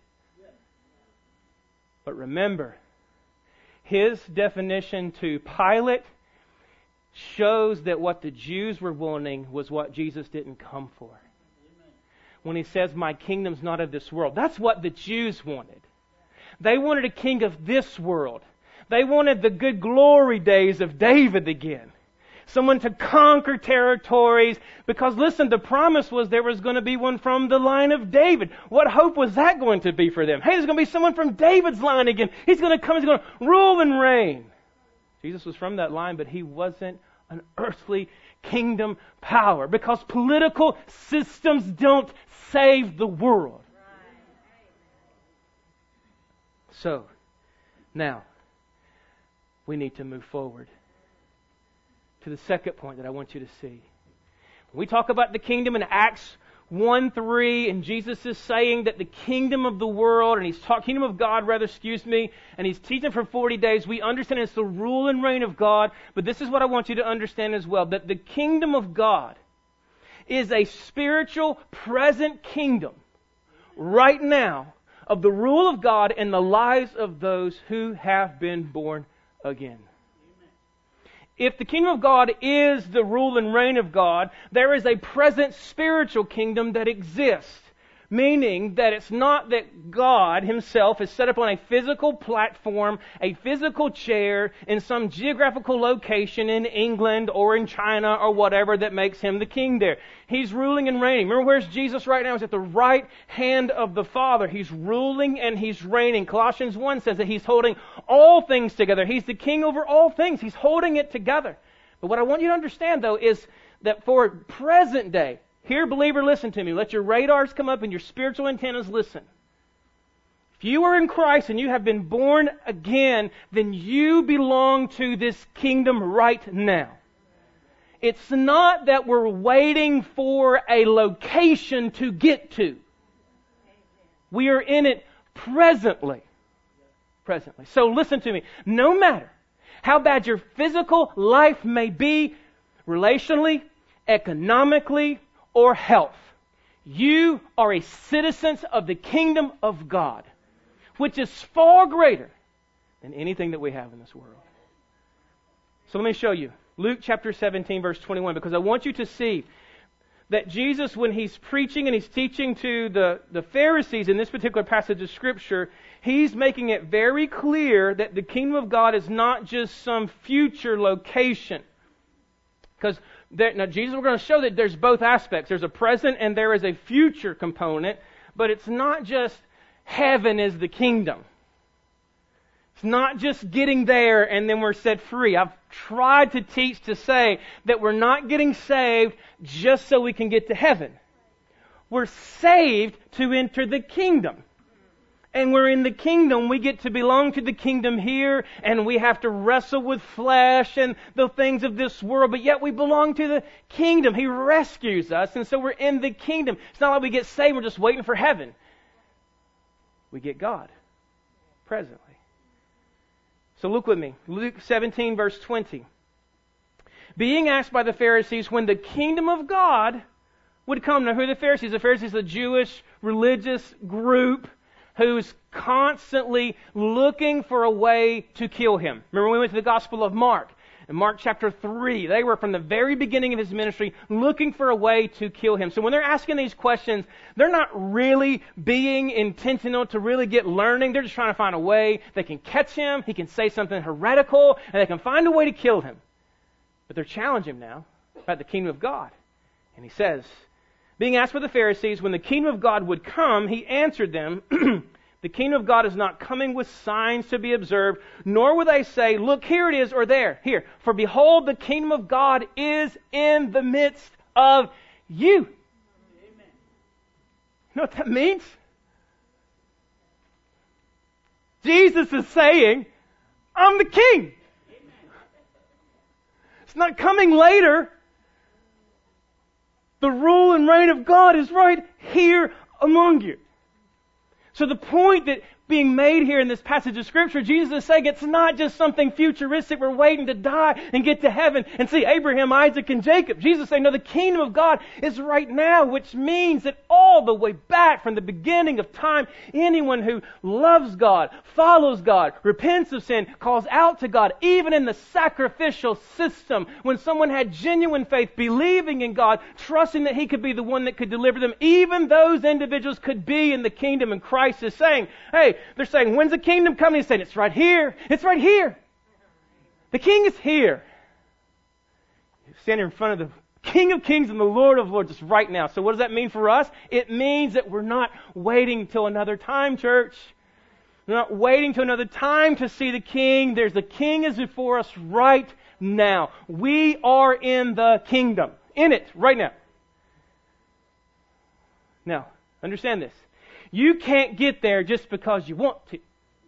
But remember, His definition to Pilate shows that what the Jews were wanting was what Jesus didn't come for. When He says, my kingdom's not of this world, that's what the Jews wanted. They wanted a king of this world. They wanted the good glory days of David again. Someone to conquer territories. Because listen, the promise was there was going to be one from the line of David. What hope was that going to be for them? Hey, there's going to be someone from David's line again. He's going to come, He's going to rule and reign. Jesus was from that line, but He wasn't an earthly kingdom power, because political systems don't save the world. So, now, we need to move forward to the second point that I want you to see. When we talk about the kingdom in Acts 1:3, and Jesus is saying that the kingdom of the world, and He's talking, kingdom of God rather, and He's teaching for 40 days, we understand it's the rule and reign of God, but this is what I want you to understand as well, that the kingdom of God is a spiritual, present kingdom right now of the rule of God in the lives of those who have been born again. If the kingdom of God is the rule and reign of God, there is a present spiritual kingdom that exists. Meaning that it's not that God Himself is set up on a physical platform, a physical chair in some geographical location in England or in China or whatever that makes Him the king there. He's ruling and reigning. Remember, where's Jesus right now? He's at the right hand of the Father. He's ruling and He's reigning. Colossians 1 says that He's holding all things together. He's the king over all things. He's holding it together. But what I want you to understand, though, is that for present day, here, believer, listen to me. Let your radars come up and your spiritual antennas listen. If you are in Christ and you have been born again, then you belong to this kingdom right now. It's not that we're waiting for a location to get to. We are in it presently. Presently. So listen to me. No matter how bad your physical life may be, relationally, economically, or health, you are a citizen of the kingdom of God, which is far greater than anything that we have in this world. So let me show you. Luke chapter 17, verse 21, because I want you to see that Jesus, when He's preaching and He's teaching to the Pharisees in this particular passage of Scripture, He's making it very clear that the kingdom of God is not just some future location. Because now Jesus, we're going to show that there's both aspects. There's a present and there is a future component, but it's not just heaven is the kingdom. It's not just getting there and then we're set free. I've tried to teach to say that we're not getting saved just so we can get to heaven. We're saved to enter the kingdom. And we're in the kingdom. We get to belong to the kingdom here, and we have to wrestle with flesh and the things of this world, but yet we belong to the kingdom. He rescues us, and so we're in the kingdom. It's not like we get saved, we're just waiting for heaven. We get God presently. So look with me. Luke 17, verse 20. Being asked by the Pharisees when the kingdom of God would come. Now, who are the Pharisees? The Pharisees are a Jewish religious group who's constantly looking for a way to kill him. Remember when we went to the Gospel of Mark? In Mark chapter 3, they were from the very beginning of his ministry looking for a way to kill him. So when they're asking these questions, they're not really being intentional to really get learning. They're just trying to find a way they can catch him, he can say something heretical, and they can find a way to kill him. But they're challenging him now about the kingdom of God. And he says, being asked by the Pharisees when the kingdom of God would come, he answered them, the kingdom of God is not coming with signs to be observed, nor will they say, look, here it is, or there, here. For behold, the kingdom of God is in the midst of you. Amen. You know what that means? Jesus is saying, I'm the king. Amen. It's not coming later. The rule and reign of God is right here among you. So the point that being made here in this passage of Scripture, Jesus is saying it's not just something futuristic. We're waiting to die and get to heaven and see Abraham, Isaac, and Jacob. Jesus is saying, no, the kingdom of God is right now, which means that all the way back from the beginning of time, anyone who loves God, follows God, repents of sin, calls out to God, even in the sacrificial system, when someone had genuine faith, believing in God, trusting that He could be the one that could deliver them, even those individuals could be in the kingdom. And Christ is saying, hey, they're saying, when's the kingdom coming? He's saying, it's right here. It's right here. The King is here. He's standing in front of the King of Kings and the Lord of Lords just right now. So what does that mean for us? It means that we're not waiting till another time, church. We're not waiting till another time to see the King. The King is before us right now. We are in the kingdom. In it, right now. Now, understand this. You can't get there just because you want to.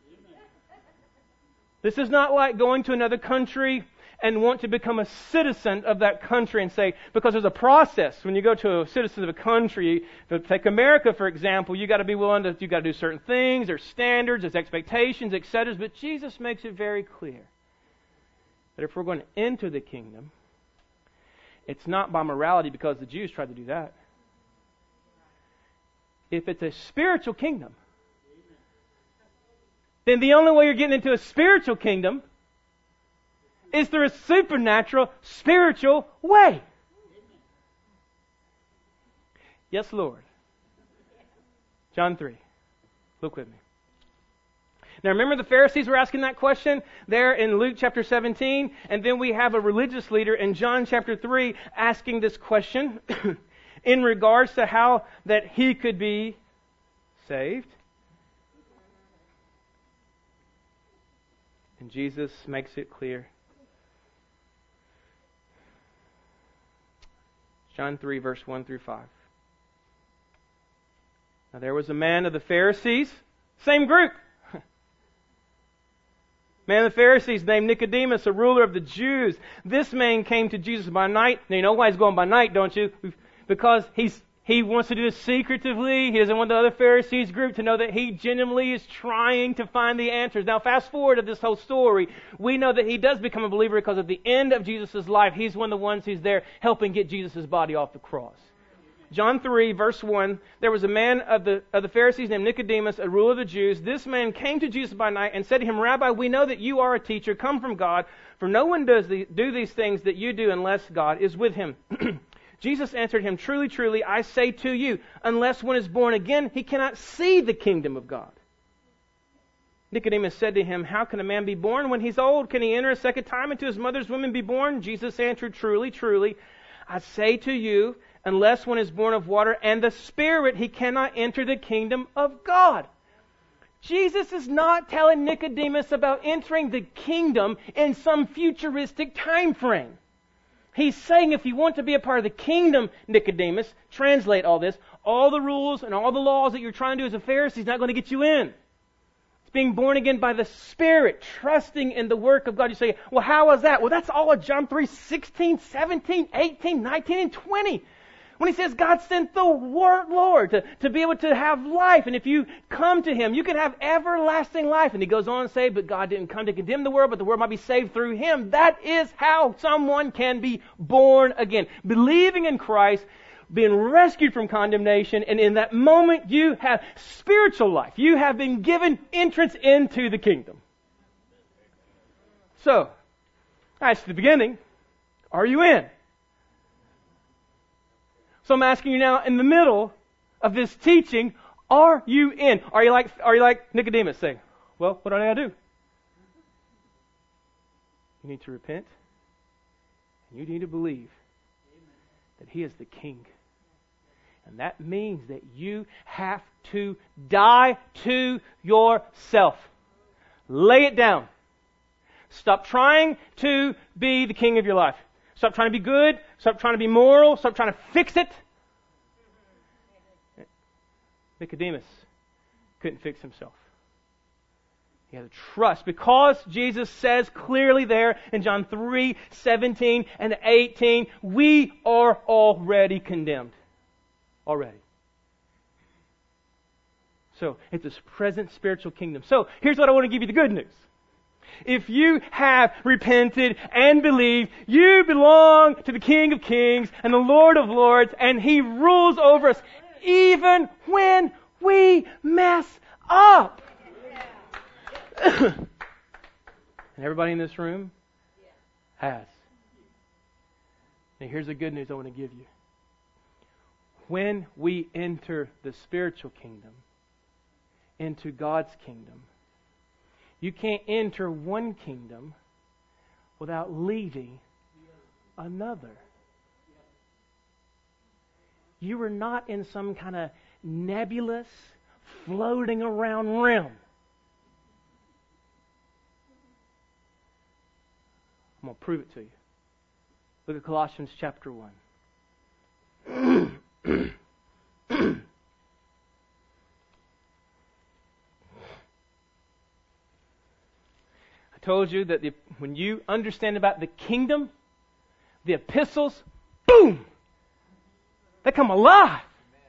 This is not like going to another country and want to become a citizen of that country and say, because there's a process. When you go to a citizen of a country, take America for example, you got to be willing to, you got to do certain things, there's standards, there's expectations, etc. But Jesus makes it very clear that if we're going to enter the kingdom, it's not by morality, because the Jews tried to do that. If it's a spiritual kingdom, then the only way you're getting into a spiritual kingdom is through a supernatural, spiritual way. Yes, Lord. John 3. Look with me. Now remember the Pharisees were asking that question there in Luke chapter 17, and then we have a religious leader in John chapter 3 asking this question in regards to how that he could be saved. And Jesus makes it clear. John 3, verse 1 through 5. Now there was a man of the Pharisees, same group. Man of the Pharisees named Nicodemus, a ruler of the Jews. This man came to Jesus by night. Now you know why he's going by night, don't you? Because he wants to do this secretively. He doesn't want the other Pharisees group to know that he genuinely is trying to find the answers. Now fast forward to this whole story. We know that he does become a believer because at the end of Jesus' life, he's one of the ones who's there helping get Jesus' body off the cross. John 3, verse 1, there was a man of the Pharisees named Nicodemus, a ruler of the Jews. This man came to Jesus by night and said to him, Rabbi, we know that you are a teacher come from God, for no one does do these things that you do unless God is with him. Jesus answered him, Truly, truly, I say to you, unless one is born again, he cannot see the kingdom of God. Nicodemus said to him, How can a man be born when he's old? Can he enter a second time into his mother's womb and be born? Jesus answered, Truly, truly, I say to you, unless one is born of water and the Spirit, he cannot enter the kingdom of God. Jesus is not telling Nicodemus about entering the kingdom in some futuristic time frame. He's saying if you want to be a part of the kingdom, Nicodemus, translate all this, all the rules and all the laws that you're trying to do as a Pharisee is not going to get you in. It's being born again by the Spirit, trusting in the work of God. You say, well, how is that? Well, that's all of John 3, 16, 17, 18, 19, and 20. When he says God sent the Lord to be able to have life. And if you come to Him, you can have everlasting life. And he goes on to say, but God didn't come to condemn the world, but the world might be saved through Him. That is how someone can be born again. Believing in Christ, been rescued from condemnation, and in that moment you have spiritual life. You have been given entrance into the kingdom. So, that's the beginning. Are you in? So I'm asking you now, in the middle of this teaching, are you in? Are you like Nicodemus saying, well, what do I do? You need to repent. And you need to believe that He is the King. And that means that you have to die to yourself. Lay it down. Stop trying to be the king of your life. Stop trying to be good. Stop trying to be moral. Stop trying to fix it. Nicodemus couldn't fix himself. He had to trust, because Jesus says clearly there in John 3:17 and 18, we are already condemned. Already. So, it's this present spiritual kingdom. So, here's what I want to give you the good news. If you have repented and believed, you belong to the King of Kings and the Lord of Lords, and He rules over us even when we mess up. And everybody in this room has. Now here's the good news I want to give you. When we enter the spiritual kingdom, into God's kingdom, you can't enter one kingdom without leaving another. You are not in some kind of nebulous, floating around realm. I'm going to prove it to you. Look at Colossians chapter 1. I told you that when you understand about the kingdom, the epistles, boom, they come alive.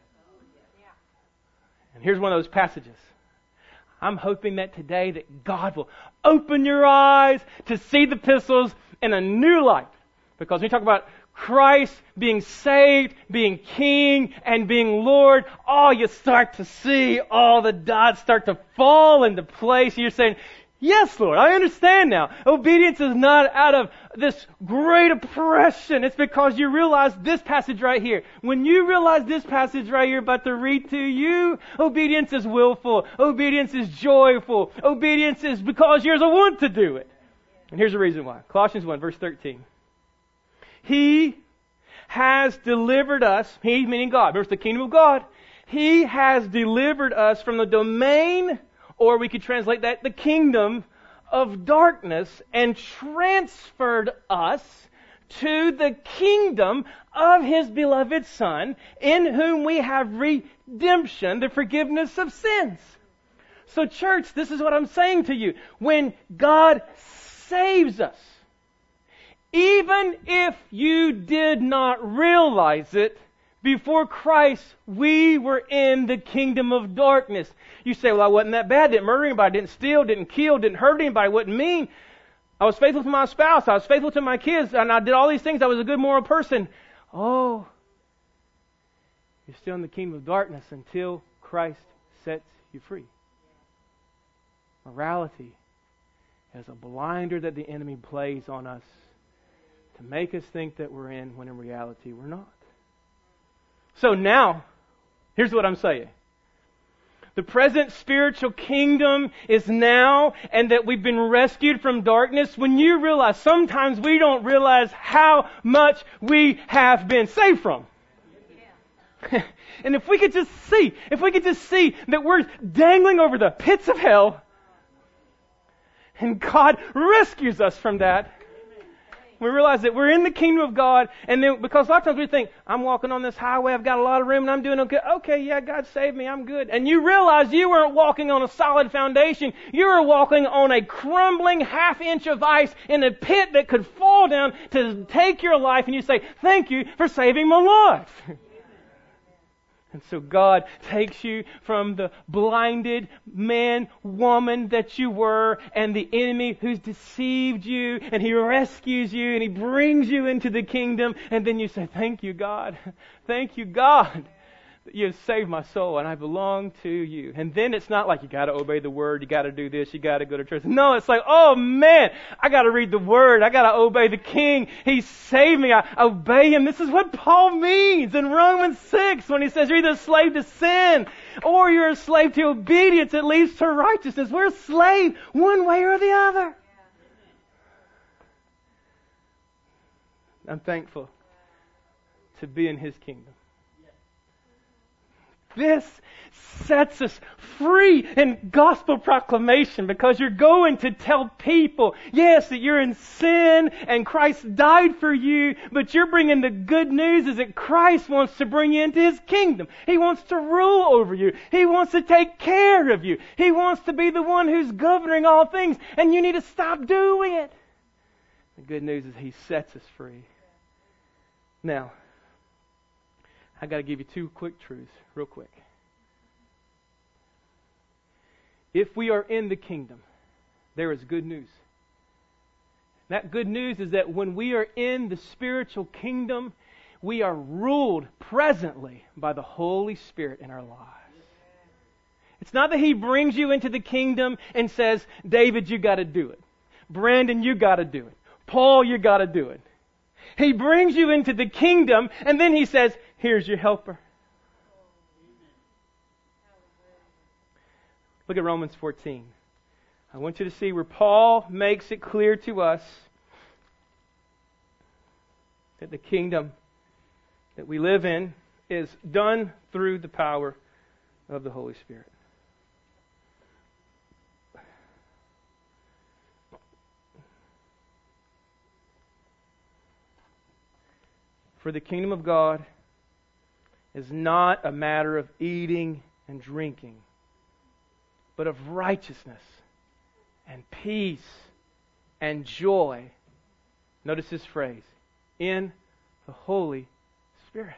And here's one of those passages. I'm hoping that today that God will open your eyes to see the epistles in a new light. Because when you talk about Christ being saved, being King, and being Lord, you start to see all the dots start to fall into place. You're saying, yes, Lord, I understand now. Obedience is not out of this great oppression. It's because you realize this passage right here. When you realize this passage right here about to read to you, obedience is willful. Obedience is joyful. Obedience is because you're the one to do it. And here's the reason why. Colossians 1, verse 13. He has delivered us, He meaning God, remember it's the kingdom of God. He has delivered us from the domain, or we could translate that, the kingdom of darkness, and transferred us to the kingdom of His beloved Son, in whom we have redemption, the forgiveness of sins. So church, this is what I'm saying to you. When God saves us, even if you did not realize it, before Christ, we were in the kingdom of darkness. You say, well, I wasn't that bad. Didn't murder anybody. Didn't steal. Didn't kill. Didn't hurt anybody. Wasn't mean. I was faithful to my spouse. I was faithful to my kids. And I did all these things. I was a good moral person. Oh, you're still in the kingdom of darkness until Christ sets you free. Morality is a blinder that the enemy plays on us to make us think that we're in when in reality we're not. So now, here's what I'm saying. The present spiritual kingdom is now, and that we've been rescued from darkness. When you realize, sometimes we don't realize how much we have been saved from. Yeah. And if we could just see that we're dangling over the pits of hell, and God rescues us from that, we realize that we're in the kingdom of God, and then because a lot of times we think, I'm walking on this highway, I've got a lot of room, and I'm doing okay. Okay, yeah, God saved me, I'm good. And you realize you weren't walking on a solid foundation. You were walking on a crumbling half-inch of ice in a pit that could fall down to take your life, and you say, thank you for saving my life. And so God takes you from the blinded man, woman that you were, and the enemy who's deceived you, and He rescues you, and He brings you into the kingdom, and then you say, thank you, God. Thank you, God, that you have saved my soul, and I belong to you. And then it's not like you got to obey the Word, you got to do this, you got to go to church. No, it's like, oh man, I got to read the Word, I got to obey the King. He saved me, I obey Him. This is what Paul means in Romans 6 when he says you're either a slave to sin or you're a slave to obedience that leads to righteousness. We're a slave one way or the other. I'm thankful to be in His kingdom. This sets us free in gospel proclamation because you're going to tell people, yes, that you're in sin and Christ died for you, but you're bringing the good news is that Christ wants to bring you into His kingdom. He wants to rule over you. He wants to take care of you. He wants to be the one who's governing all things, and you need to stop doing it. The good news is He sets us free. Now, I got to give you two quick truths, real quick. If we are in the kingdom, there is good news. That good news is that when we are in the spiritual kingdom, we are ruled presently by the Holy Spirit in our lives. It's not that He brings you into the kingdom and says, David, you got to do it. Brandon, you got to do it. Paul, you got to do it. He brings you into the kingdom and then He says, here's your helper. Look at Romans 14. I want you to see where Paul makes it clear to us that the kingdom that we live in is done through the power of the Holy Spirit. For the kingdom of God is not a matter of eating and drinking, but of righteousness and peace and joy. Notice this phrase, in the Holy Spirit.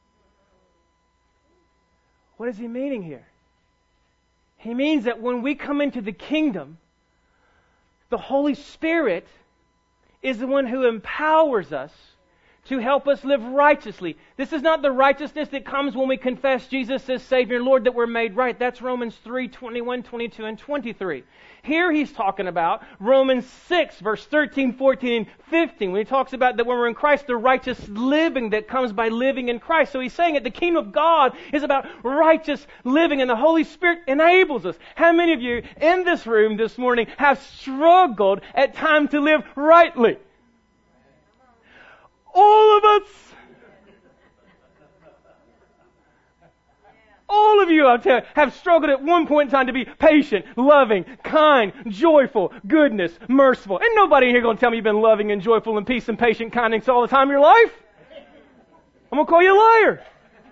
What is he meaning here? He means that when we come into the kingdom, the Holy Spirit is the one who empowers us to help us live righteously. This is not the righteousness that comes when we confess Jesus as Savior and Lord that we're made right. That's Romans 3, 21, 22, and 23. Here he's talking about Romans 6, verse 13, 14, and 15, when he talks about that when we're in Christ, the righteous living that comes by living in Christ. So he's saying that the kingdom of God is about righteous living, and the Holy Spirit enables us. How many of you in this room this morning have struggled at times to live rightly? All of us. All of you, I'll tell you, have struggled at one point in time to be patient, loving, kind, joyful, goodness, merciful. Ain't nobody in here going to tell me you've been loving and joyful and peace and patient, kindness all the time in your life. I'm going to call you a liar.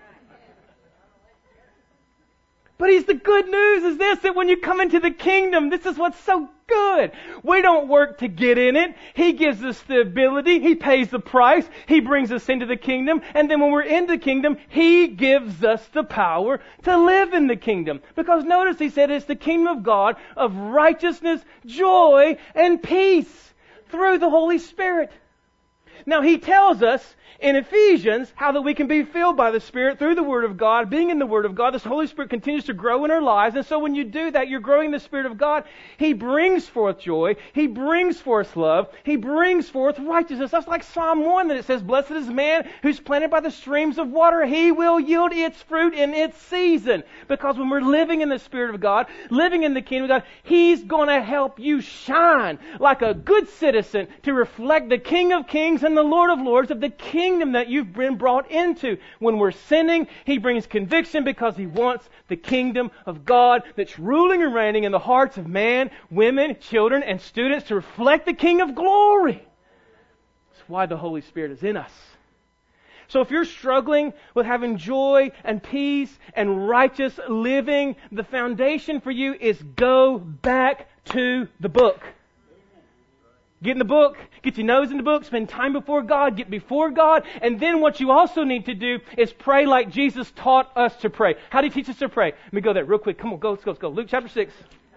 But the good news is this, that when you come into the kingdom, this is what's so good. We don't work to get in it. He gives us the ability. He pays the price. He brings us into the kingdom. And then when we're in the kingdom, He gives us the power to live in the kingdom. Because notice He said it's the kingdom of God of righteousness, joy, and peace through the Holy Spirit. Now He tells us in Ephesians how that we can be filled by the Spirit through the Word of God. Being in the Word of God, the Holy Spirit continues to grow in our lives. And so when you do that, you're growing the Spirit of God. He brings forth joy. He brings forth love. He brings forth righteousness. That's like Psalm 1 that it says, blessed is the man who's planted by the streams of water. He will yield its fruit in its season. Because when we're living in the Spirit of God, living in the kingdom of God, He's going to help you shine like a good citizen to reflect the King of Kings and the Lord of Lords of the kingdom that you've been brought into. When we're sinning, He brings conviction because He wants the kingdom of God that's ruling and reigning in the hearts of man, women, children, and students to reflect the King of glory. That's why the Holy Spirit is in us. So if you're struggling with having joy and peace and righteous living, the foundation for you is go back to the book. Get in the book, get your nose in the book, spend time before God, get before God, and then what you also need to do is pray like Jesus taught us to pray. How did He teach us to pray? Let me go there real quick. Come on, let's go. Luke chapter 6.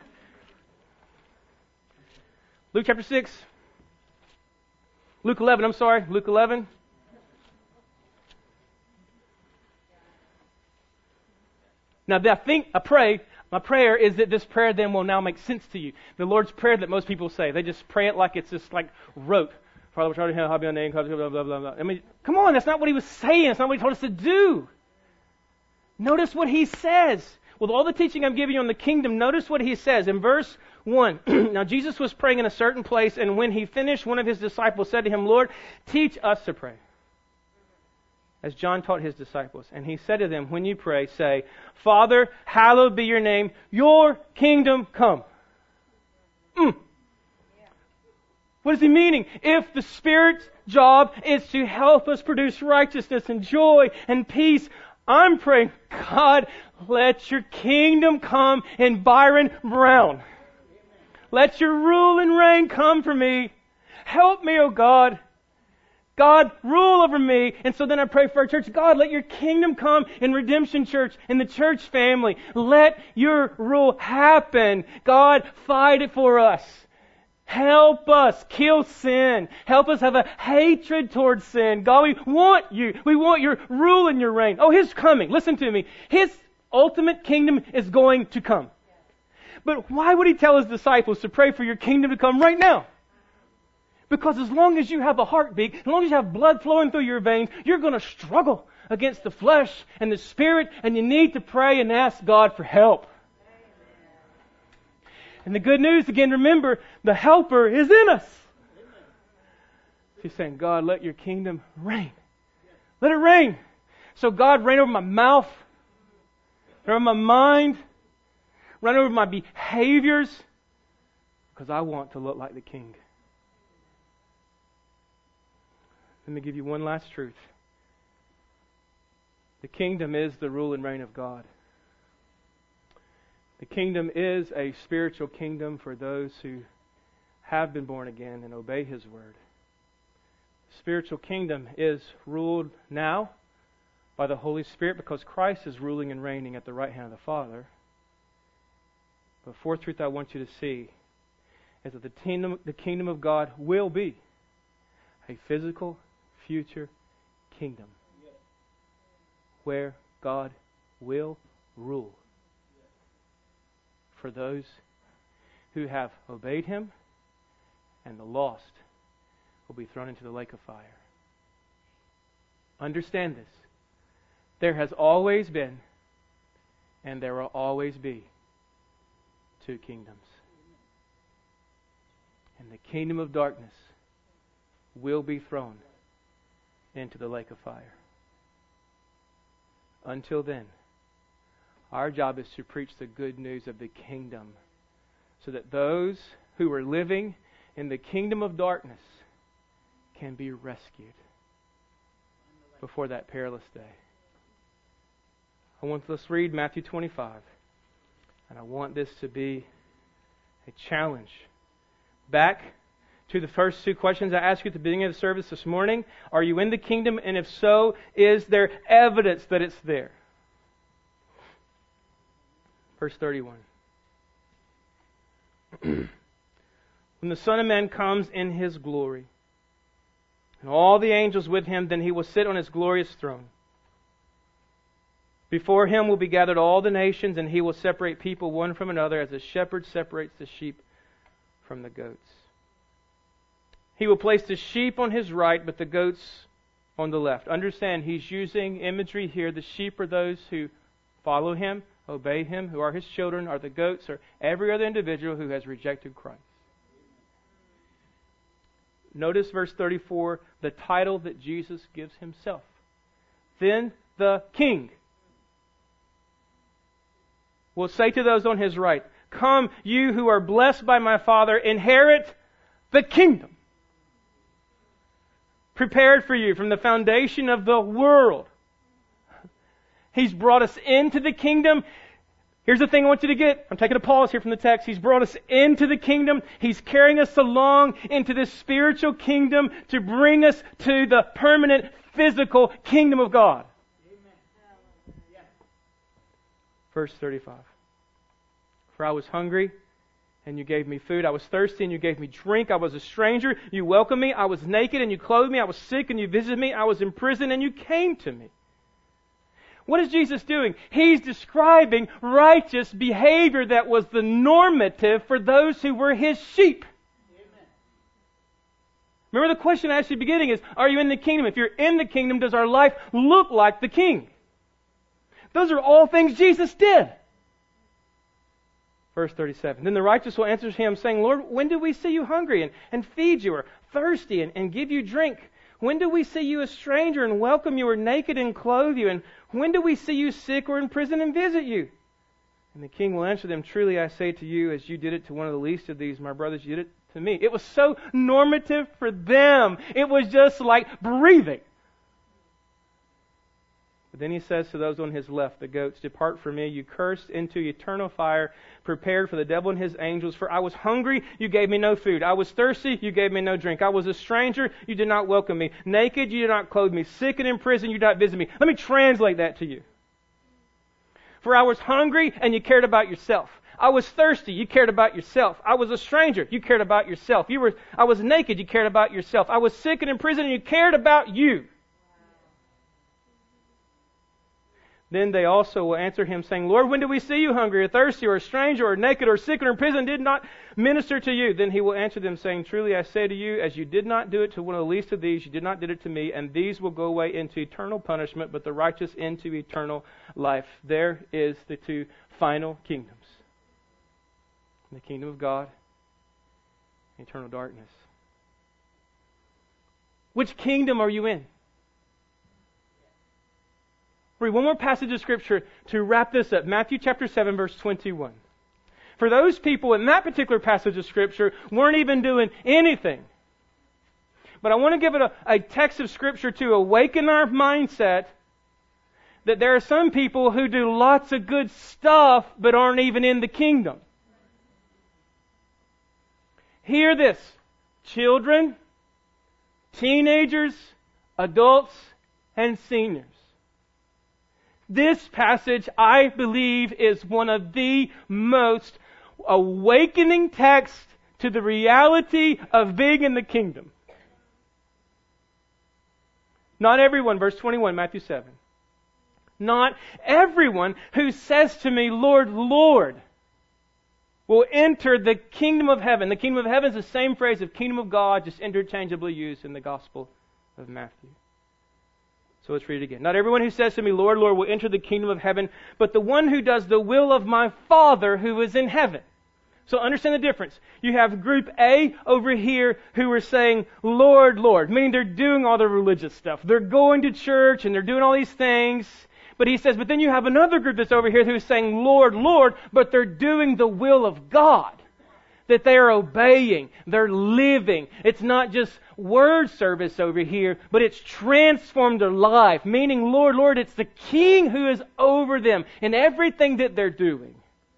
Luke chapter 6. Luke 11. Now, my prayer is that this prayer then will now make sense to you. The Lord's Prayer that most people say, they just pray it like it's just like rote. Father, which art in heaven, hallowed be thy name, blah, blah, blah, blah, blah. I mean, come on, that's not what He was saying. That's not what He told us to do. Notice what He says. With all the teaching I'm giving you on the kingdom, notice what He says. In verse 1, now Jesus was praying in a certain place, and when He finished, one of His disciples said to Him, Lord, teach us to pray, as John taught his disciples. And He said to them, when you pray, say, Father, hallowed be your name, your kingdom come. What is He meaning? If the Spirit's job is to help us produce righteousness and joy and peace, I'm praying, God, let your kingdom come in Byron Brown. Let your rule and reign come for me. Help me, oh God. God, rule over me. And so then I pray for our church. God, let your kingdom come in Redemption Church, in the church family. Let your rule happen. God, fight it for us. Help us kill sin. Help us have a hatred towards sin. God, we want you. We want your rule and your reign. Oh, His coming. Listen to me. His ultimate kingdom is going to come. But why would He tell His disciples to pray for your kingdom to come right now? Because as long as you have a heartbeat, as long as you have blood flowing through your veins, you're going to struggle against the flesh and the spirit, and you need to pray and ask God for help. And the good news, again, remember, the helper is in us. He's saying, God, let your kingdom reign. Let it reign. So God, reign over my mouth, reign over my mind, reign over my behaviors, because I want to look like the King. Let me give you one last truth. The kingdom is the rule and reign of God. The kingdom is a spiritual kingdom for those who have been born again and obey His word. The spiritual kingdom is ruled now by the Holy Spirit because Christ is ruling and reigning at the right hand of the Father. But fourth truth I want you to see is that the kingdom of God will be a physical future kingdom where God will rule for those who have obeyed Him, and the lost will be thrown into the lake of fire. Understand this. There has always been and there will always be two kingdoms. And the kingdom of darkness will be thrown into the lake of fire. Until then, our job is to preach the good news of the kingdom so that those who are living in the kingdom of darkness can be rescued before that perilous day. Let's read Matthew 25. And I want this to be a challenge. Back to the first two questions I asked you at the beginning of the service this morning. Are you in the kingdom? And if so, is there evidence that it's there? Verse 31. When the Son of Man comes in His glory, and all the angels with Him, then He will sit on His glorious throne. Before Him will be gathered all the nations, and He will separate people one from another, as a shepherd separates the sheep from the goats. He will place the sheep on His right, but the goats on the left. Understand, He's using imagery here. The sheep are those who follow Him, obey Him, who are His children, are the goats, or every other individual who has rejected Christ. Notice verse 34, the title that Jesus gives Himself. Then the King will say to those on His right, "Come, you who are blessed by my Father, inherit the kingdom prepared for you from the foundation of the world." He's brought us into the kingdom. Here's the thing I want you to get. I'm taking a pause here from the text. He's brought us into the kingdom. He's carrying us along into this spiritual kingdom to bring us to the permanent physical kingdom of God. Amen. Verse 35. For I was hungry, and you gave me food. I was thirsty, and you gave me drink. I was a stranger. You welcomed me. I was naked, and you clothed me. I was sick, and you visited me. I was in prison, and you came to me. What is Jesus doing? He's describing righteous behavior that was the normative for those who were His sheep. Amen. Remember the question I asked you at the beginning is, are you in the kingdom? If you're in the kingdom, does our life look like the King? Those are all things Jesus did. Verse 37. Then the righteous will answer Him, saying, Lord, when did we see you hungry and feed you, or thirsty and give you drink? When do we see you a stranger and welcome you, or naked and clothe you? And when do we see you sick or in prison and visit you? And the king will answer them, truly I say to you, as you did it to one of the least of these, my brothers, you did it to me. It was so normative for them. It was just like breathing. But then He says to those on His left, the goats, depart from me, you cursed, into eternal fire, prepared for the devil and his angels. For I was hungry, you gave me no food. I was thirsty, you gave me no drink. I was a stranger, you did not welcome me. Naked, you did not clothe me. Sick and in prison, you did not visit me. Let me translate that to you. For I was hungry, and you cared about yourself. I was thirsty, you cared about yourself. I was a stranger, you cared about yourself. I was naked, you cared about yourself. I was sick and in prison, and you cared about you. Then they also will answer Him, saying, Lord, when did we see you hungry, or thirsty, or a stranger, or naked, or sick, or in prison, did not minister to you? Then He will answer them, saying, truly I say to you, as you did not do it to one of the least of these, you did not do it to me, and these will go away into eternal punishment, but the righteous into eternal life. There is the two final kingdoms. The kingdom of God, eternal darkness. Which kingdom are you in? Read one more passage of Scripture to wrap this up. Matthew chapter 7, verse 21. For those people in that particular passage of Scripture weren't even doing anything. But I want to give it a text of Scripture to awaken our mindset that there are some people who do lots of good stuff but aren't even in the kingdom. Hear this. Children, teenagers, adults, and seniors. This passage, I believe, is one of the most awakening texts to the reality of being in the kingdom. Not everyone, verse 21, Matthew 7. Not everyone who says to me, Lord, Lord, will enter the kingdom of heaven. The kingdom of heaven is the same phrase of kingdom of God, just interchangeably used in the Gospel of Matthew. So let's read it again. Not everyone who says to me, Lord, Lord, will enter the kingdom of heaven, but the one who does the will of my Father who is in heaven. So understand the difference. You have group A over here who are saying, Lord, Lord, meaning they're doing all the religious stuff. They're going to church and they're doing all these things. But he says, but then you have another group that's over here who's saying, Lord, Lord, but they're doing the will of God. That they are obeying, they're living. It's not just word service over here, but it's transformed their life. Meaning, Lord, Lord, it's the King who is over them in everything that they're doing.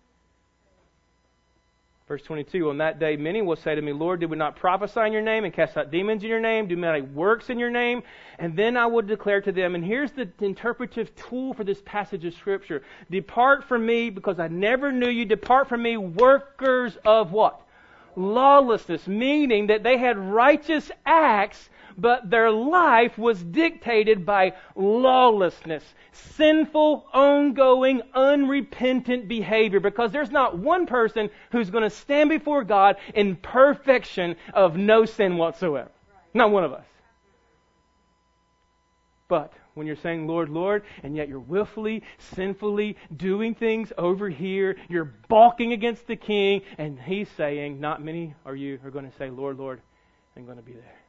Verse 22, on that day many will say to me, Lord, did we not prophesy in your name and cast out demons in your name, do many works in your name? And then I will declare to them, and here's the interpretive tool for this passage of Scripture. Depart from me, because I never knew you. Depart from me, workers of what? Lawlessness, meaning that they had righteous acts, but their life was dictated by lawlessness, sinful, ongoing, unrepentant behavior. Because there's not one person who's going to stand before God in perfection of no sin whatsoever. Not one of us. But when you're saying, Lord, Lord, and yet you're willfully, sinfully doing things over here, you're balking against the King, and He's saying, not many are you who are going to say, Lord, Lord, and going to be there.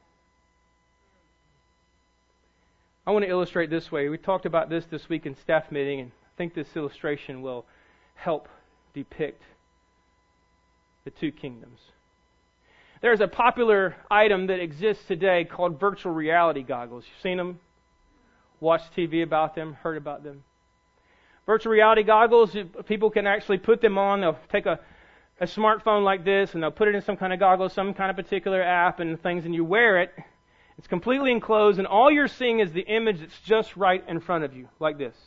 I want to illustrate this way. We talked about this week in staff meeting, and I think this illustration will help depict the two kingdoms. There's a popular item that exists today called virtual reality goggles. You've seen them? Watched TV about them, heard about them. Virtual reality goggles, people can actually put them on. They'll take a smartphone like this and they'll put it in some kind of goggles, some kind of particular app and things, and you wear it. It's completely enclosed, and all you're seeing is the image that's just right in front of you, like this.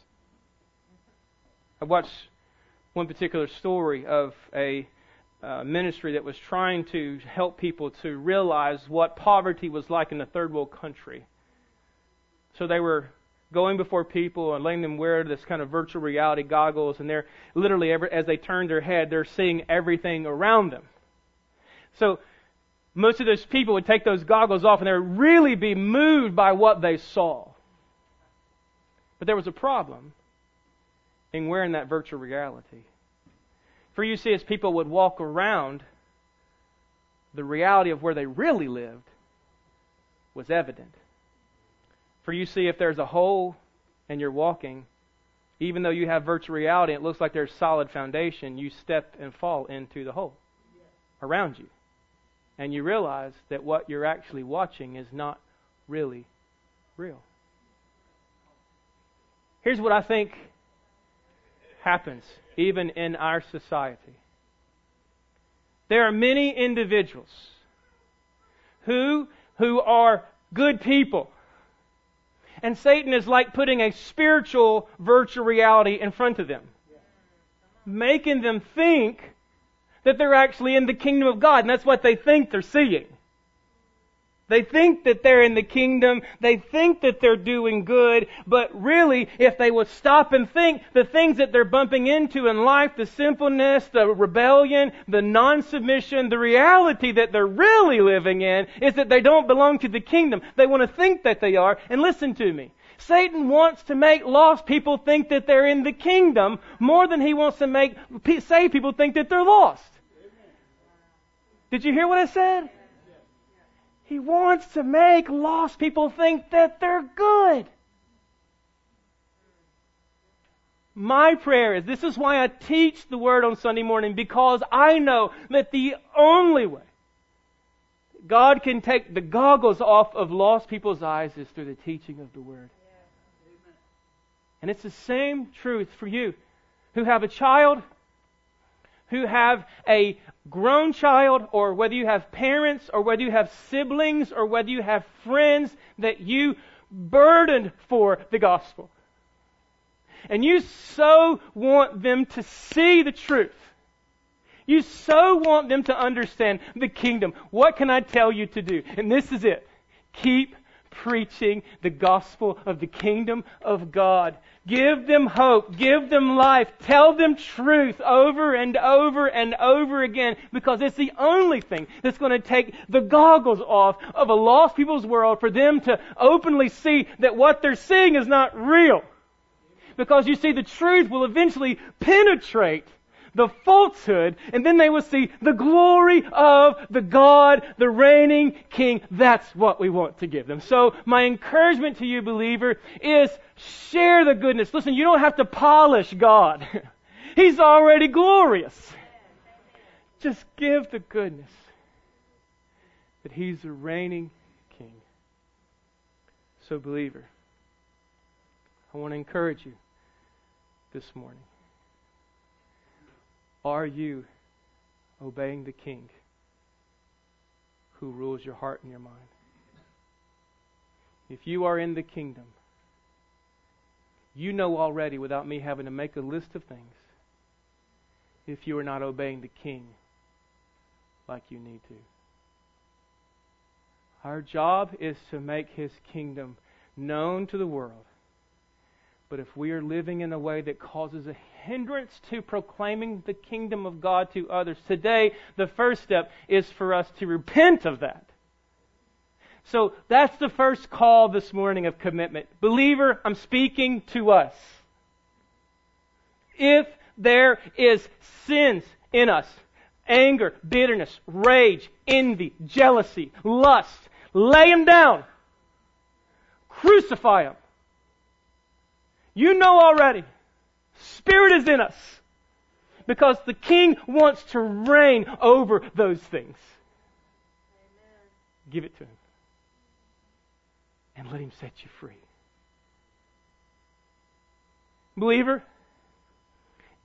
I watched one particular story of a ministry that was trying to help people to realize what poverty was like in a third world country. So they were going before people and letting them wear this kind of virtual reality goggles, and they're literally, as they turned their head, they're seeing everything around them. So most of those people would take those goggles off and they would really be moved by what they saw. But there was a problem in wearing that virtual reality. For you see, as people would walk around, the reality of where they really lived was evident. For you see, if there's a hole and you're walking, even though you have virtual reality, it looks like there's solid foundation, you step and fall into the hole around you. And you realize that what you're actually watching is not really real. Here's what I think happens even in our society. There are many individuals who are good people. And Satan is like putting a spiritual virtual reality in front of them, making them think that they're actually in the kingdom of God, and that's what they think they're seeing. They think that they're in the kingdom, they think that they're doing good, but really, if they would stop and think, the things that they're bumping into in life, the sinfulness, the rebellion, the non-submission, the reality that they're really living in is that they don't belong to the kingdom. They want to think that they are, and listen to me. Satan wants to make lost people think that they're in the kingdom more than he wants to make saved people think that they're lost. Did you hear what I said? He wants to make lost people think that they're good. My prayer is, this is why I teach the Word on Sunday morning, because I know that the only way God can take the goggles off of lost people's eyes is through the teaching of the Word. And it's the same truth for you who have a child, who have a grown child, or whether you have parents, or whether you have siblings, or whether you have friends that you burdened for the gospel. And you so want them to see the truth. You so want them to understand the kingdom. What can I tell you to do? And this is it. Keep preaching the gospel of the kingdom of God. Give them hope. Give them life. Tell them truth over and over and over again, because it's the only thing that's going to take the goggles off of a lost people's world for them to openly see that what they're seeing is not real. Because you see, the truth will eventually penetrate the falsehood, and then they will see the glory of the God, the reigning King. That's what we want to give them. So my encouragement to you, believer, is share the goodness. Listen, you don't have to polish God. He's already glorious. Just give the goodness that He's the reigning King. So, believer, I want to encourage you this morning. Are you obeying the King who rules your heart and your mind? If you are in the kingdom, you know already, without me having to make a list of things, if you are not obeying the King like you need to. Our job is to make His kingdom known to the world. But if we are living in a way that causes a hindrance to proclaiming the kingdom of God to others, today the first step is for us to repent of that. So that's the first call this morning of commitment. Believer, I'm speaking to us. If there is sins in us, anger, bitterness, rage, envy, jealousy, lust, lay them down. Crucify them. You know already, Spirit is in us, because the King wants to reign over those things. Amen. Give it to Him, and let Him set you free. Believer,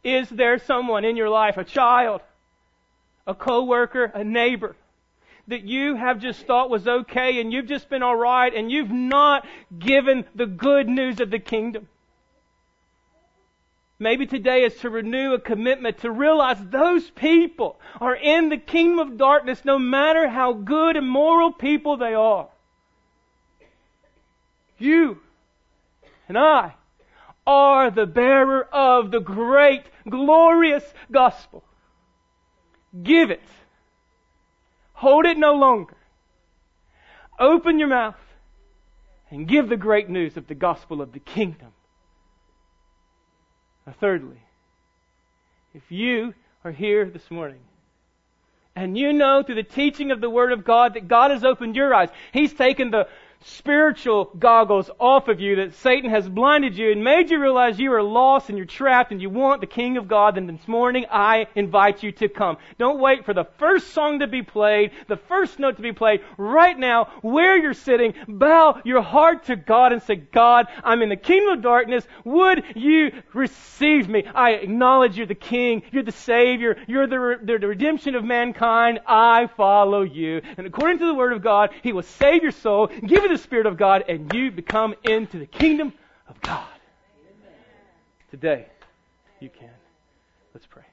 Is there someone in your life, a child, a coworker, a neighbor, that you have just thought was okay and you've just been all right and you've not given the good news of the kingdom? Maybe today is to renew a commitment to realize those people are in the kingdom of darkness no matter how good and moral people they are. You and I are the bearer of the great, glorious gospel. Give it. Hold it no longer. Open your mouth and give the great news of the gospel of the kingdom. Now, thirdly, if you are here this morning and you know through the teaching of the Word of God that God has opened your eyes, He's taken the spiritual goggles off of you, that Satan has blinded you and made you realize you are lost and you're trapped and you want the King of God, then this morning I invite you to come. Don't wait for the first song to be played, the first note to be played. Right now, where you're sitting, bow your heart to God and say, God, I'm in the kingdom of darkness. Would you receive me? I acknowledge you're the King, you're the Savior, you're the redemption of mankind. I follow you. And according to the Word of God, He will save your soul, give you the Spirit of God, and you become into the kingdom of God. Today, you can. Let's pray.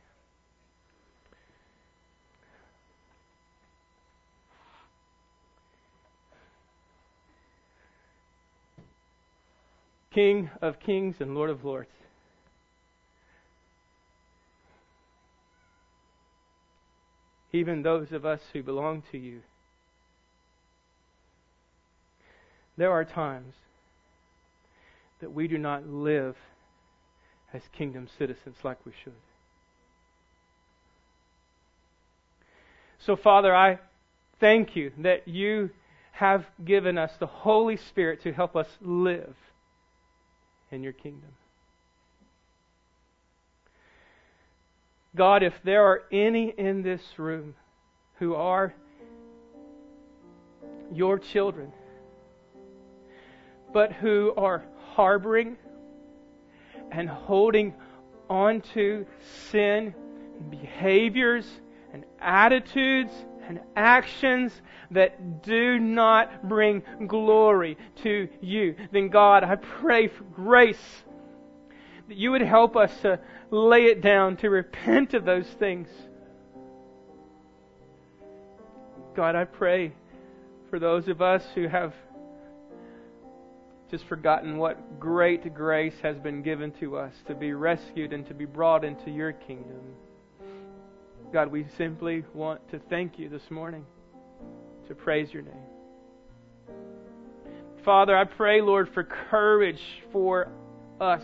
King of kings and Lord of lords, even those of us who belong to you, there are times that we do not live as kingdom citizens like we should. So, Father, I thank you that you have given us the Holy Spirit to help us live in your kingdom. God, if there are any in this room who are your children, but who are harboring and holding on to sin and behaviors and attitudes and actions that do not bring glory to you, then God, I pray for grace that you would help us to lay it down, to repent of those things. God, I pray for those of us who have just forgotten what great grace has been given to us to be rescued and to be brought into your kingdom. God, we simply want to thank you this morning, to praise your name. Father, I pray, Lord, for courage for us.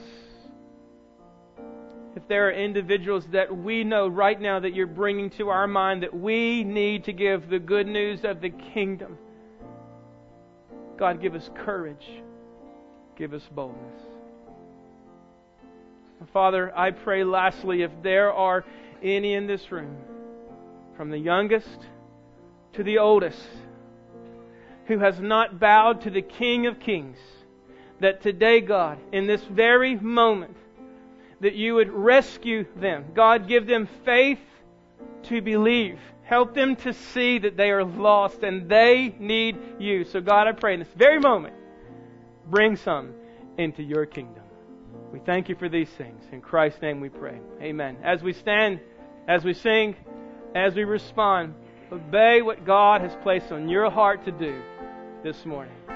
If there are individuals that we know right now that you're bringing to our mind that we need to give the good news of the kingdom, God, give us courage. Give us boldness. Father, I pray lastly, if there are any in this room, from the youngest to the oldest, who has not bowed to the King of Kings, that today, God, in this very moment, that you would rescue them. God, give them faith to believe. Help them to see that they are lost and they need you. So God, I pray in this very moment, bring some into your kingdom. We thank you for these things. In Christ's name we pray. Amen. As we stand, as we sing, as we respond, obey what God has placed on your heart to do this morning.